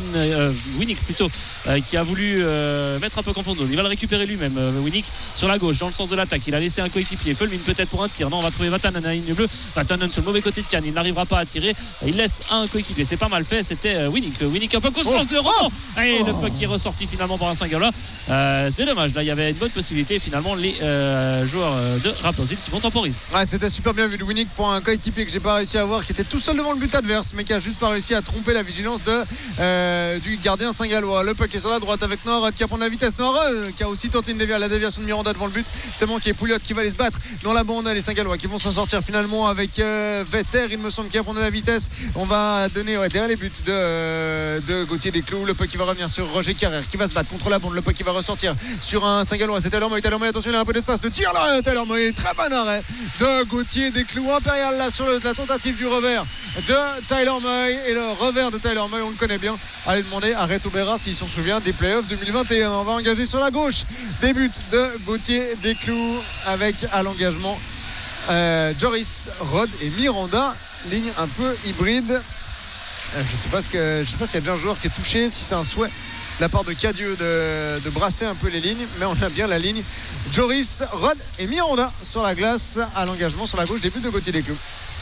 Winnick plutôt qui a voulu mettre un puck en fond de zone. Il va le récupérer lui-même, Winnick sur la gauche dans le sens de l'attaque. Il a laissé un coéquipier. Fulmin peut-être pour un tir. Non, on va trouver Vatanen à la ligne bleue. Vatanen sur le mauvais côté de Cannes. Il n'arrivera pas à tirer. Il laisse un coéquipier. C'est pas mal fait. C'était Winnick un peu au centre. Le puck qui est ressorti finalement par un Saint-Gallois. C'est dommage. Là, il y avait une bonne possibilité. Finalement, les joueurs de Rapperswil qui vont temporiser. Ouais, c'était super bien vu de Winnick pour un coéquipier que j'ai pas réussi à voir, qui était tout seul devant le but adverse, mais qui a juste pas réussi à tromper la vigilance du gardien Saint-Gallois. Le puck est sur la droite avec Noirod qui a pris la vitesse. Noirod qui a aussi tenté la déviation de Miranda devant le but. C'est manqué. Pouliot qui va aller se battre dans la bande. Les Saint-Gallois qui vont s'en s'en sortir finalement avec Vetter. Il me semble qu'il va prendre de la vitesse. On va donner derrière les buts de Gauthier Desclous. Le puck qui va revenir sur Roger Carrère qui va se battre contre la bande. Le puck qui va ressortir sur un Saint-Gallois. C'est Taylor Moy. Attention, il a un peu d'espace de tir là. Taylor Moy, très bon arrêt de Gauthier Desclous. Impérial là sur la tentative du revers de Tyler Moy. Et le revers de Tyler Moy, on le connaît bien. Allez demander à Reto Berra s'il s'en souvient des playoffs 2021. On va engager sur la gauche des buts de Gauthier Desclous avec à l'engagement Joris, Rod et Miranda. Ligne un peu hybride. Je sais pas s'il y a déjà un joueur qui est touché, si c'est un souhait de la part de Cadieux de brasser un peu les lignes, mais on a bien la ligne Joris, Rod et Miranda sur la glace à l'engagement sur la gauche des buts de Gauthier Desclous.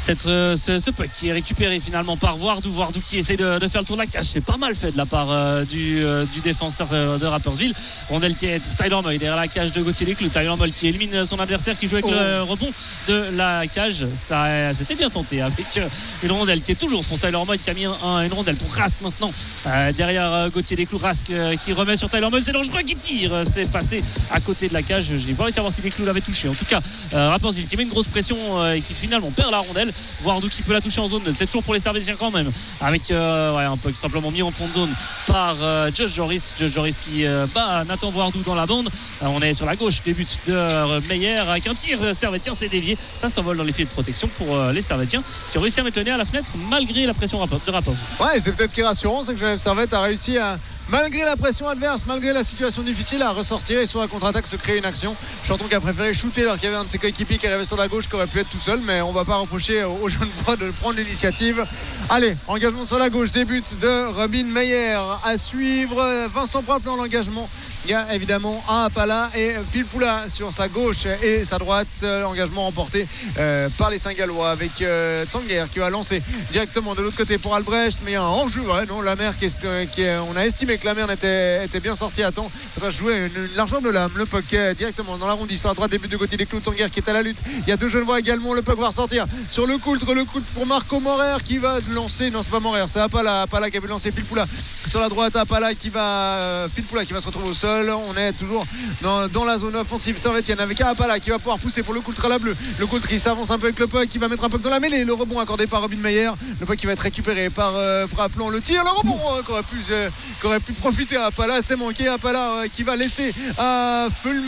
Ce puck qui est récupéré finalement par Wardou qui essaye de faire le tour de la cage. C'est pas mal fait de la part du défenseur de Rapperswil. Rondelle qui est Tyler Moy derrière la cage de Gauthier Desclous. Tyler Moy qui élimine son adversaire qui joue avec le rebond de la cage. Ça c'était bien tenté avec une rondelle qui est toujours pour Tyler Moy qui a mis une rondelle pour Rask maintenant derrière Gauthier Desclous. Rask qui remet sur Tyler Moy. C'est dangereux qui tire. C'est passé à côté de la cage. Je n'ai pas réussi à voir si Desclous l'avait touché. En tout cas Rapperswil qui met une grosse pression et qui finalement perd la rondelle. Wardou qui peut la toucher en zone, c'est toujours pour les Servétiens quand même avec un peu simplement mis en fond de zone par Josh Joris qui bat Nathan Wardou dans la bande. On est sur la gauche, début de Meyer avec un tir Servétien, c'est dévié, ça s'envole dans les filets de protection pour les Servétiens qui ont réussi à mettre le nez à la fenêtre malgré la pression de Rapperswil. Ouais, c'est peut-être ce qui est rassurant, c'est que Genève Servette a réussi à, malgré la pression adverse, malgré la situation difficile, à ressortir et sur la contre-attaque se créer une action. Chanton qui a préféré shooter alors qu'il y avait un de ses coéquipiers qui arrivait sur la gauche qui aurait pu être tout seul, mais on va pas reprocher aux jeunes voix de prendre l'initiative. Allez, engagement sur la gauche, début de Robin Meyer à suivre. Vincent Praplin l'engagement. Il y a évidemment Apala et Phil Poula sur sa gauche et sa droite. Engagement remporté par les Saint-Gallois avec Tsanger qui va lancer directement de l'autre côté pour Albrecht, mais il y a un hors-jeu. Ouais, non, la mer on a estimé que la mer était bien sortie à temps. Ça va jouer une largeur de l'âme. Le puck directement dans l'arrondi sur la droite, début de Gauthier Desclous. Tsanger qui est à la lutte. Il y a deux jeunes voix également. Le puck va ressortir sur le coultre pour Marco Morer qui va lancer. Non, c'est pas Morer, c'est Apala qui a pu lancer Phil Poula sur la droite. Phil Poula qui va se retrouver au sol. On est toujours dans la zone offensive servétienne avec Apala qui va pouvoir pousser pour le coultre à la bleue. Le coultre qui s'avance un peu avec le puck, qui va mettre un puck dans la mêlée. Le rebond accordé par Robin Meyer. Le puck qui va être récupéré par Praplin. Le tir, le rebond qui aurait pu profiter à Apala. C'est manqué. Apala qui va laisser à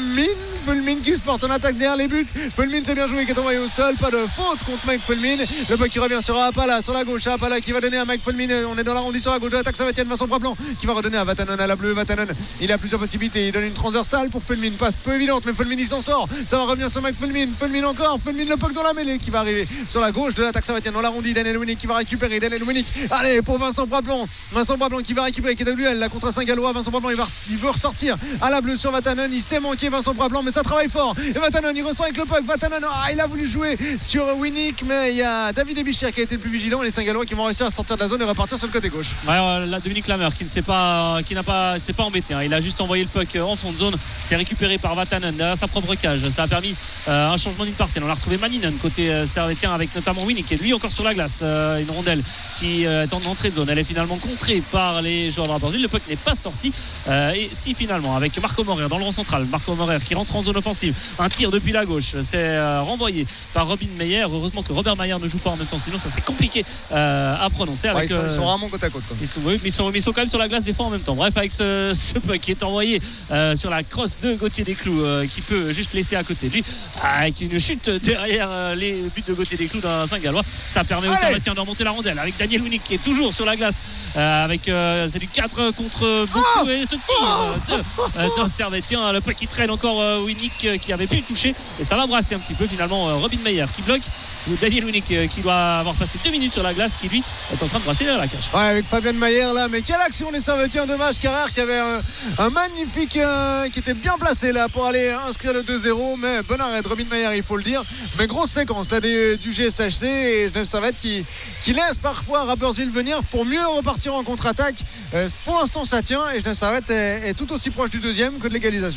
Fulmin qui se porte en attaque derrière les buts. Fulmin c'est bien joué qui est envoyé au sol. Pas de faute contre Mike Fulmin. Le puck qui revient sur Apala sur la gauche. Apala qui va donner à Mike Fulmin. On est dans l'arrondi sur la gauche de l'attaque servétienne. Vincent Praplin qui va redonner à Vatanen à la bleue. Vatanen il a plusieurs possibilités. Il donne une transversale pour Fulmin, passe peu évidente, mais Fulmin il s'en sort. Ça va revenir sur Mike Fulmin encore. Fulmin le puck dans la mêlée qui va arriver sur la gauche de l'attaque servétienne dans l'arrondi. Daniel Winnick qui va récupérer. Allez pour Vincent Praplin qui va récupérer, qui est à duel là contre un Saint-Gallois. Vincent Praplin il veut ressortir à la bleue sur Vatanen. Il s'est manqué Vincent Praplin, mais ça travaille fort. Et Vatanen il ressort avec le puck. Vatanen il a voulu jouer sur Winnick, mais il y a David Ebicher qui a été le plus vigilant. Les Saint-Gallois qui vont réussir à sortir de la zone et repartir sur le côté gauche. Ouais, là, Dominique Lamer qui ne s'est pas embêté. Il a juste envoyé le puck en fond de zone. C'est récupéré par Vatanen derrière sa propre cage. Ça a permis un changement de partielle. On a retrouvé Maninen côté servétien avec notamment Winnick qui est lui encore sur la glace. Une rondelle qui est en entrée de zone. Elle est finalement contrée par les joueurs de Rapperswil. Le puck n'est pas sorti. Et si finalement avec Marco Morer dans le rang central, Marco Morer qui rentre en zone offensive, un tir depuis la gauche, c'est renvoyé par Robin Meyer. Heureusement que Robert Mayer ne joue pas en même temps, sinon ça c'est compliqué à prononcer. Avec, ils sont rarement côte à côte. Ils sont quand même sur la glace des fois en même temps. Bref, avec ce puck qui est envoyé sur la crosse de Gauthier Desclous qui peut juste laisser à côté de lui avec une chute derrière les buts de Gauthier Desclous d'un Saint-Gallois. Ça permet aux Servétiens de remonter la rondelle avec Daniel Winnick qui est toujours sur la glace avec c'est du 4 contre beaucoup et ce tir d'un Servétien. Le puck qui traîne encore Winnick qui avait pu le toucher et ça va brasser un petit peu finalement Robin Meyer qui bloque ou Daniel Winnick qui doit avoir passé 2 minutes sur la glace qui lui est en train de brasser la cage. Ouais, avec Fabien Mayer là, mais quelle action les Servétiens. Dommage Carrère qui avait un magnifique qui était bien placé là pour aller inscrire le 2-0, mais bon arrêt de Robin Meyer il faut le dire, mais grosse séquence là du GSHC et Genève Servette qui laisse parfois Rapperswil venir pour mieux repartir en contre-attaque. Pour l'instant ça tient et Genève Servette est tout aussi proche du deuxième que de l'égalisation.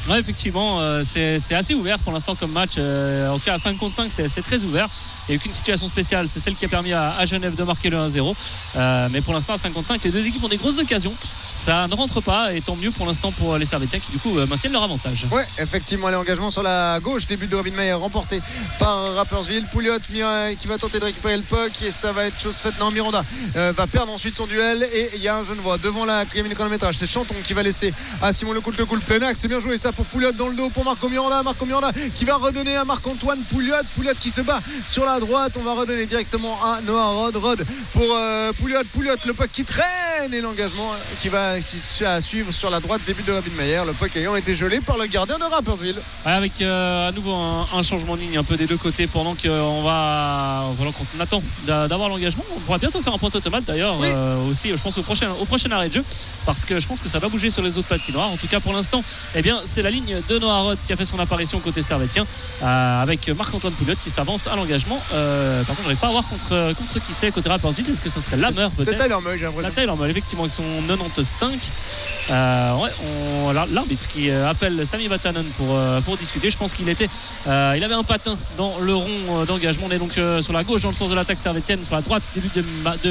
Ouais, effectivement, c'est assez ouvert pour l'instant comme match. En tout cas, à 5 contre 5, c'est très ouvert. Il n'y a eu qu'une situation spéciale, c'est celle qui a permis à Genève de marquer le 1-0. Mais pour l'instant, à 5 contre 5, les deux équipes ont des grosses occasions. Ça ne rentre pas, et tant mieux pour l'instant pour les Servétiens qui, du coup, maintiennent leur avantage. Ouais, effectivement, les engagements sur la gauche. Début de Robin Mayer remporté par Rapperswil. Pouliot qui va tenter de récupérer le puck, et ça va être chose faite. Non, Miranda va perdre ensuite son duel, et il y a un Genevois devant la 4e minute chronométrage. C'est Chanton qui va laisser à Simon Lecoultre le coup de plein axe. C'est bien joué ça pour Pouliot dans le dos pour Marco Miranda qui va redonner à Marc-Antoine Pouliot qui se bat sur la droite. On va redonner directement à Noah Rod pour Pouliot, le puck qui traîne, et l'engagement qui va suivre sur la droite. Début de Robin Mayer, le puck ayant été gelé par le gardien de Rapperswil. Ouais, avec à nouveau un changement de ligne un peu des deux côtés pendant qu'on attend d'avoir l'engagement. On pourra bientôt faire un point automate d'ailleurs, oui. Aussi je pense au prochain arrêt de jeu, parce que je pense que ça va bouger sur les autres patinoires. En tout cas pour l'instant, eh bien, c'est la ligne de Noah Rod qui a fait son apparition côté servétien, avec Marc-Antoine Pouliot qui s'avance à l'engagement. Par contre, je n'arrive pas à voir contre qui c'est côté Rapperswil. Est-ce que ça serait Lameur peut-être? C'est Tyler Mull, j'ai l'impression. Tyler Mull, effectivement, avec son 95. L'arbitre qui appelle Sami Vatanen pour discuter. Je pense qu'il avait un patin dans le rond d'engagement. On est donc sur la gauche dans le sens de l'attaque servétienne, sur la droite début de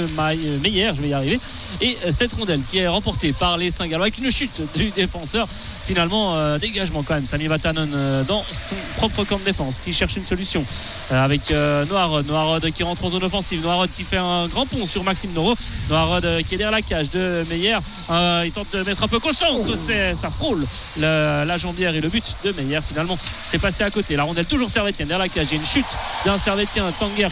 Meyer, je vais y arriver, et cette rondelle qui est remportée par les Saint-Gallois avec une chute du défenseur. Finalement, dégagement quand même. Sami Vatanen dans son propre camp de défense qui cherche une solution avec Noah Rod qui rentre en zone offensive. Noah Rod qui fait un grand pont sur Maxime Noro. Noah Rod qui est derrière la cage de Meyer. Il tente de mettre un peu qu'au centre. Ça frôle la jambière, et le but de Meyer finalement c'est passé à côté. La rondelle toujours servétienne derrière la cage. Il y a une chute d'un servétien, Tsanger,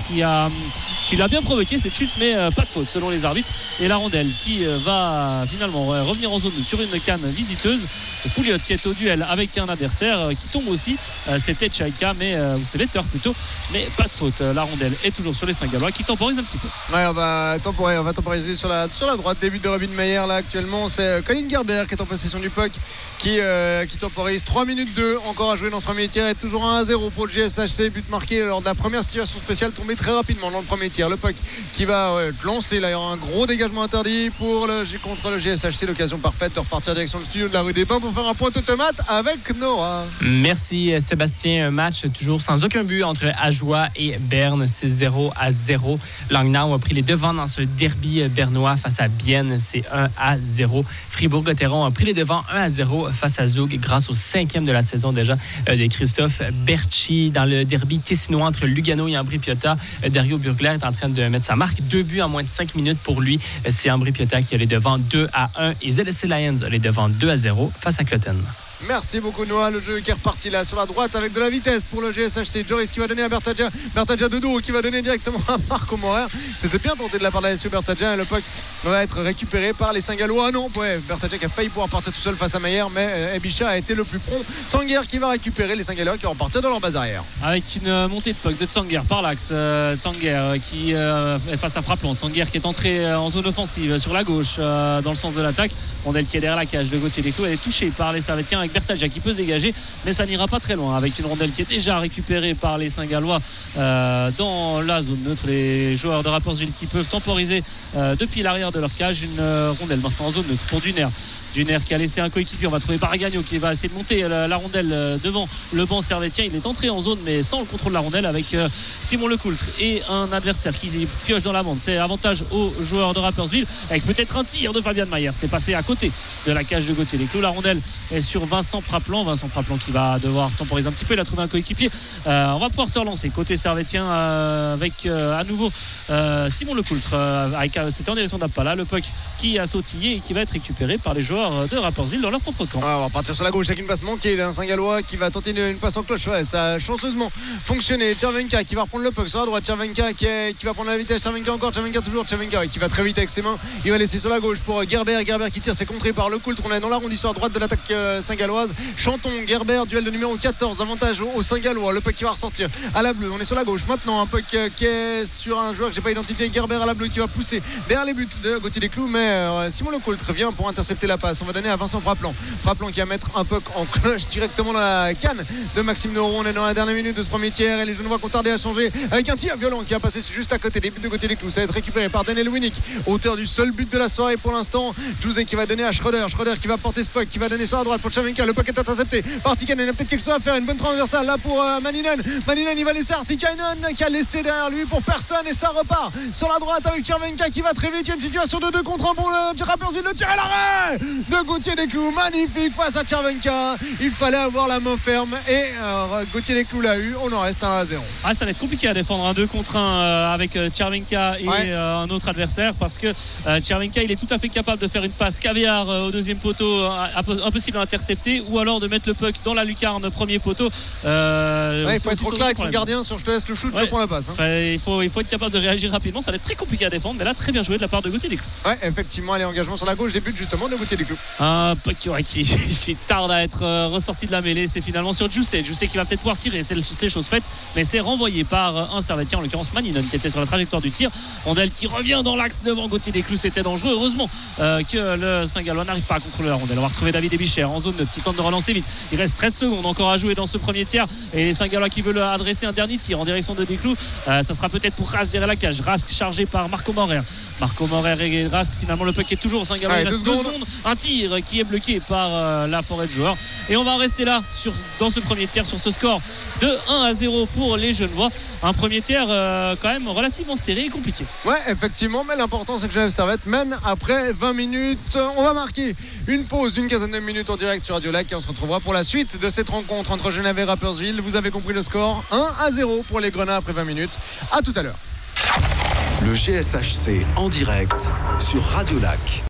qui l'a bien provoqué cette chute, mais pas de faute selon les arbitres. Et la rondelle qui va finalement revenir en zone sur une canne visiteuse. Pouliot qui est au duel avec un adversaire qui tombe aussi. C'était Chaika, mais c'est Letter plutôt, mais pas de faute. La rondelle est toujours sur les Saint-Gallois qui temporisent un petit peu. Ouais, on va temporiser sur la droite. Début de Robin Mayer là actuellement. C'est Colin Gerber qui est en possession du puck, qui temporise 3 minutes 2 encore à jouer dans ce premier tiers, et toujours 1-0 pour le GSHC. But marqué lors de la première situation spéciale tombée très rapidement dans le premier tiers. Le puck qui va lancer là, il y aura un gros dégagement interdit contre le GSHC. L'occasion parfaite de repartir direction le studio de la rue des Bains pour faire un point automate avec Noah. Merci Sébastien. Un match toujours sans aucun but entre Ajoie et Berne. C'est 0-0. Langnau a pris les devants dans ce derby bernois face à Bienne. C'est 1-0. Fribourg-Gotteron a pris les devants 1-0 face à Zug grâce au 5e de la saison déjà de Christophe Berchi. Dans le derby tessinois entre Lugano et Ambri Piotta, Dario Burgler est en train de mettre sa marque. 2 buts en moins de 5 minutes pour lui. C'est Ambri Piotta qui a les devants 2-1, et ZSC Lions a les devants 2-0 face à Cloton. Merci beaucoup Noah. Le jeu qui est reparti là sur la droite avec de la vitesse pour le GSHC. Joris qui va donner à Bertadja de dos, qui va donner directement à Marco Morer. C'était bien tenté de la part d'Alessio Bertadja. Le puck va être récupéré par les Saint-Gallois. Non, Bertadja qui a failli pouvoir partir tout seul face à Mayer, mais Ebisha a été le plus prompt. Tsanger qui va récupérer les Saint-Gallois qui vont repartir dans leur base arrière. Avec une montée de puck de Tsanger par l'axe. Tsanger qui est face à Frapplant. Tsanger qui est entré en zone offensive sur la gauche dans le sens de l'attaque. Rondelle qui est derrière la cage de Gauthier Desclous. Elle est touchée par les Servétiens avec Bertadja qui peut se dégager, mais ça n'ira pas très loin avec une rondelle qui est déjà récupérée par les Saint-Gallois dans la zone neutre. Les joueurs de Rapperswil qui peuvent temporiser depuis l'arrière de leur cage. Une rondelle maintenant en zone neutre pour Duner qui a laissé un coéquipier. On va trouver Baragagno qui va essayer de monter la rondelle devant le banc servétien. Il est entré en zone mais sans le contrôle de la rondelle avec Simon Lecoultre et un adversaire qui pioche dans la bande. C'est avantage aux joueurs de Rapperswil avec peut-être un tir de Fabian Mayer. C'est passé à côté de la cage de Gauthier Desclous. La rondelle est sur Vincent Praplan qui va devoir temporiser un petit peu. Il a trouvé un coéquipier. On va pouvoir se relancer côté servétien avec à nouveau Simon Lecoultre. C'était en direction d'Appala. Le puck qui a sautillé et qui va être récupéré par les joueurs de Rapperswil dans leur propre camp. On va partir sur la gauche avec une passe manquée d'un Saint-Gallois qui va tenter une passe en cloche. Ça a chanceusement fonctionné. Tchervenka qui va reprendre le puck sur la droite. Tchervenka qui va prendre la vitesse. Tchervenka encore. Tchervenka qui va très vite avec ses mains. Il va laisser sur la gauche pour Gerber qui tire. C'est contré par Lecoultre. On est dans l'arrondissement droite de l'attaque saint-galloise. Chanton, Gerber, duel de numéro 14. Avantage au Saint-Gallois. Le puck qui va ressortir à la bleue. On est sur la gauche maintenant. Un puck qui est sur un joueur que j'ai pas identifié. Gerber à la bleue qui va pousser derrière les buts de Gauthier Desclous. Mais Simon Lecoultre vient pour intercepter la passe. On va donner à Vincent Praplan qui va mettre un puck en cloche directement dans la canne de Maxime Noro. On est dans la dernière minute de ce premier tiers et les Genevois qui ont tardé à changer avec un tir violent qui a passé juste à côté des buts de Gauthier Desclous. Ça va être récupéré par Daniel Winnick, auteur du seul but de la soirée pour l'instant. José qui va donner à Schroeder qui va porter ce puck, qui va donner sur la droite pour Tchervenka cas, le puck est intercepté par Tikanen. Il a peut-être quelque chose à faire. Une bonne transversale là pour Maninen. Maninen, il va laisser Artikainen qui a laissé derrière lui pour personne et ça repart sur la droite avec Chervenka qui va très vite. Il y a une situation de 2 contre 1 pour le Rapperswil. Le tir à l'arrêt de Gauthier Desclous, magnifique face à Chervenka. Il fallait avoir la main ferme et Gauthier Desclous l'a eu. On en reste 1-0. Ça va être compliqué à défendre un 2 contre 1 avec Chervenka et un autre adversaire parce que Chervenka il est tout à fait capable de faire une passe caviar au deuxième poteau, impossible à intercepter, ou alors de mettre le puck dans la lucarne premier poteau. Il faut être au clair avec son gardien sur je te laisse le shoot, je prends la passe. Il faut être capable de réagir rapidement. Ça va être très compliqué à défendre, mais là très bien joué de la part de Gauthier Desclous. Effectivement, allez, engagement sur la gauche, début justement de Gauthier Desclous. Un puck qui tarde à être ressorti de la mêlée. C'est finalement sur Jussé qui va peut-être pouvoir tirer, c'est chose faite, mais c'est renvoyé par un Servetien, en l'occurrence Maninen, qui était sur la trajectoire du tir. Rondelle qui revient dans l'axe devant Gauthier Desclous, c'était dangereux. Heureusement que le Saint-Gallois n'arrive pas à contrôler la rondelle. On va retrouver David Ebicher en zone qui tente de relancer vite. Il reste 13 secondes encore à jouer dans ce premier tiers et les Saint-Gallois qui veulent adresser un dernier tir en direction de Desclous. Ça sera peut-être pour Rask derrière la cage. Rask chargé par Marco Morer et Rask. Finalement le puck est toujours au Saint-Gallois. Il reste 2 secondes. Un tir qui est bloqué par la forêt de joueurs et on va rester là dans ce premier tiers sur ce score de 1-0 pour les Genevois. Un premier tiers quand même relativement serré et compliqué. Effectivement, mais l'important c'est que Genève Servette mène après 20 minutes. On va marquer une pause d'une quinzaine de minutes en direct sur Radio Lac et on se retrouvera pour la suite de cette rencontre entre Genève et Rapperswil. Vous avez compris le score, 1-0 pour les Grenats après 20 minutes. À tout à l'heure. Le GSHC en direct sur Radio Lac.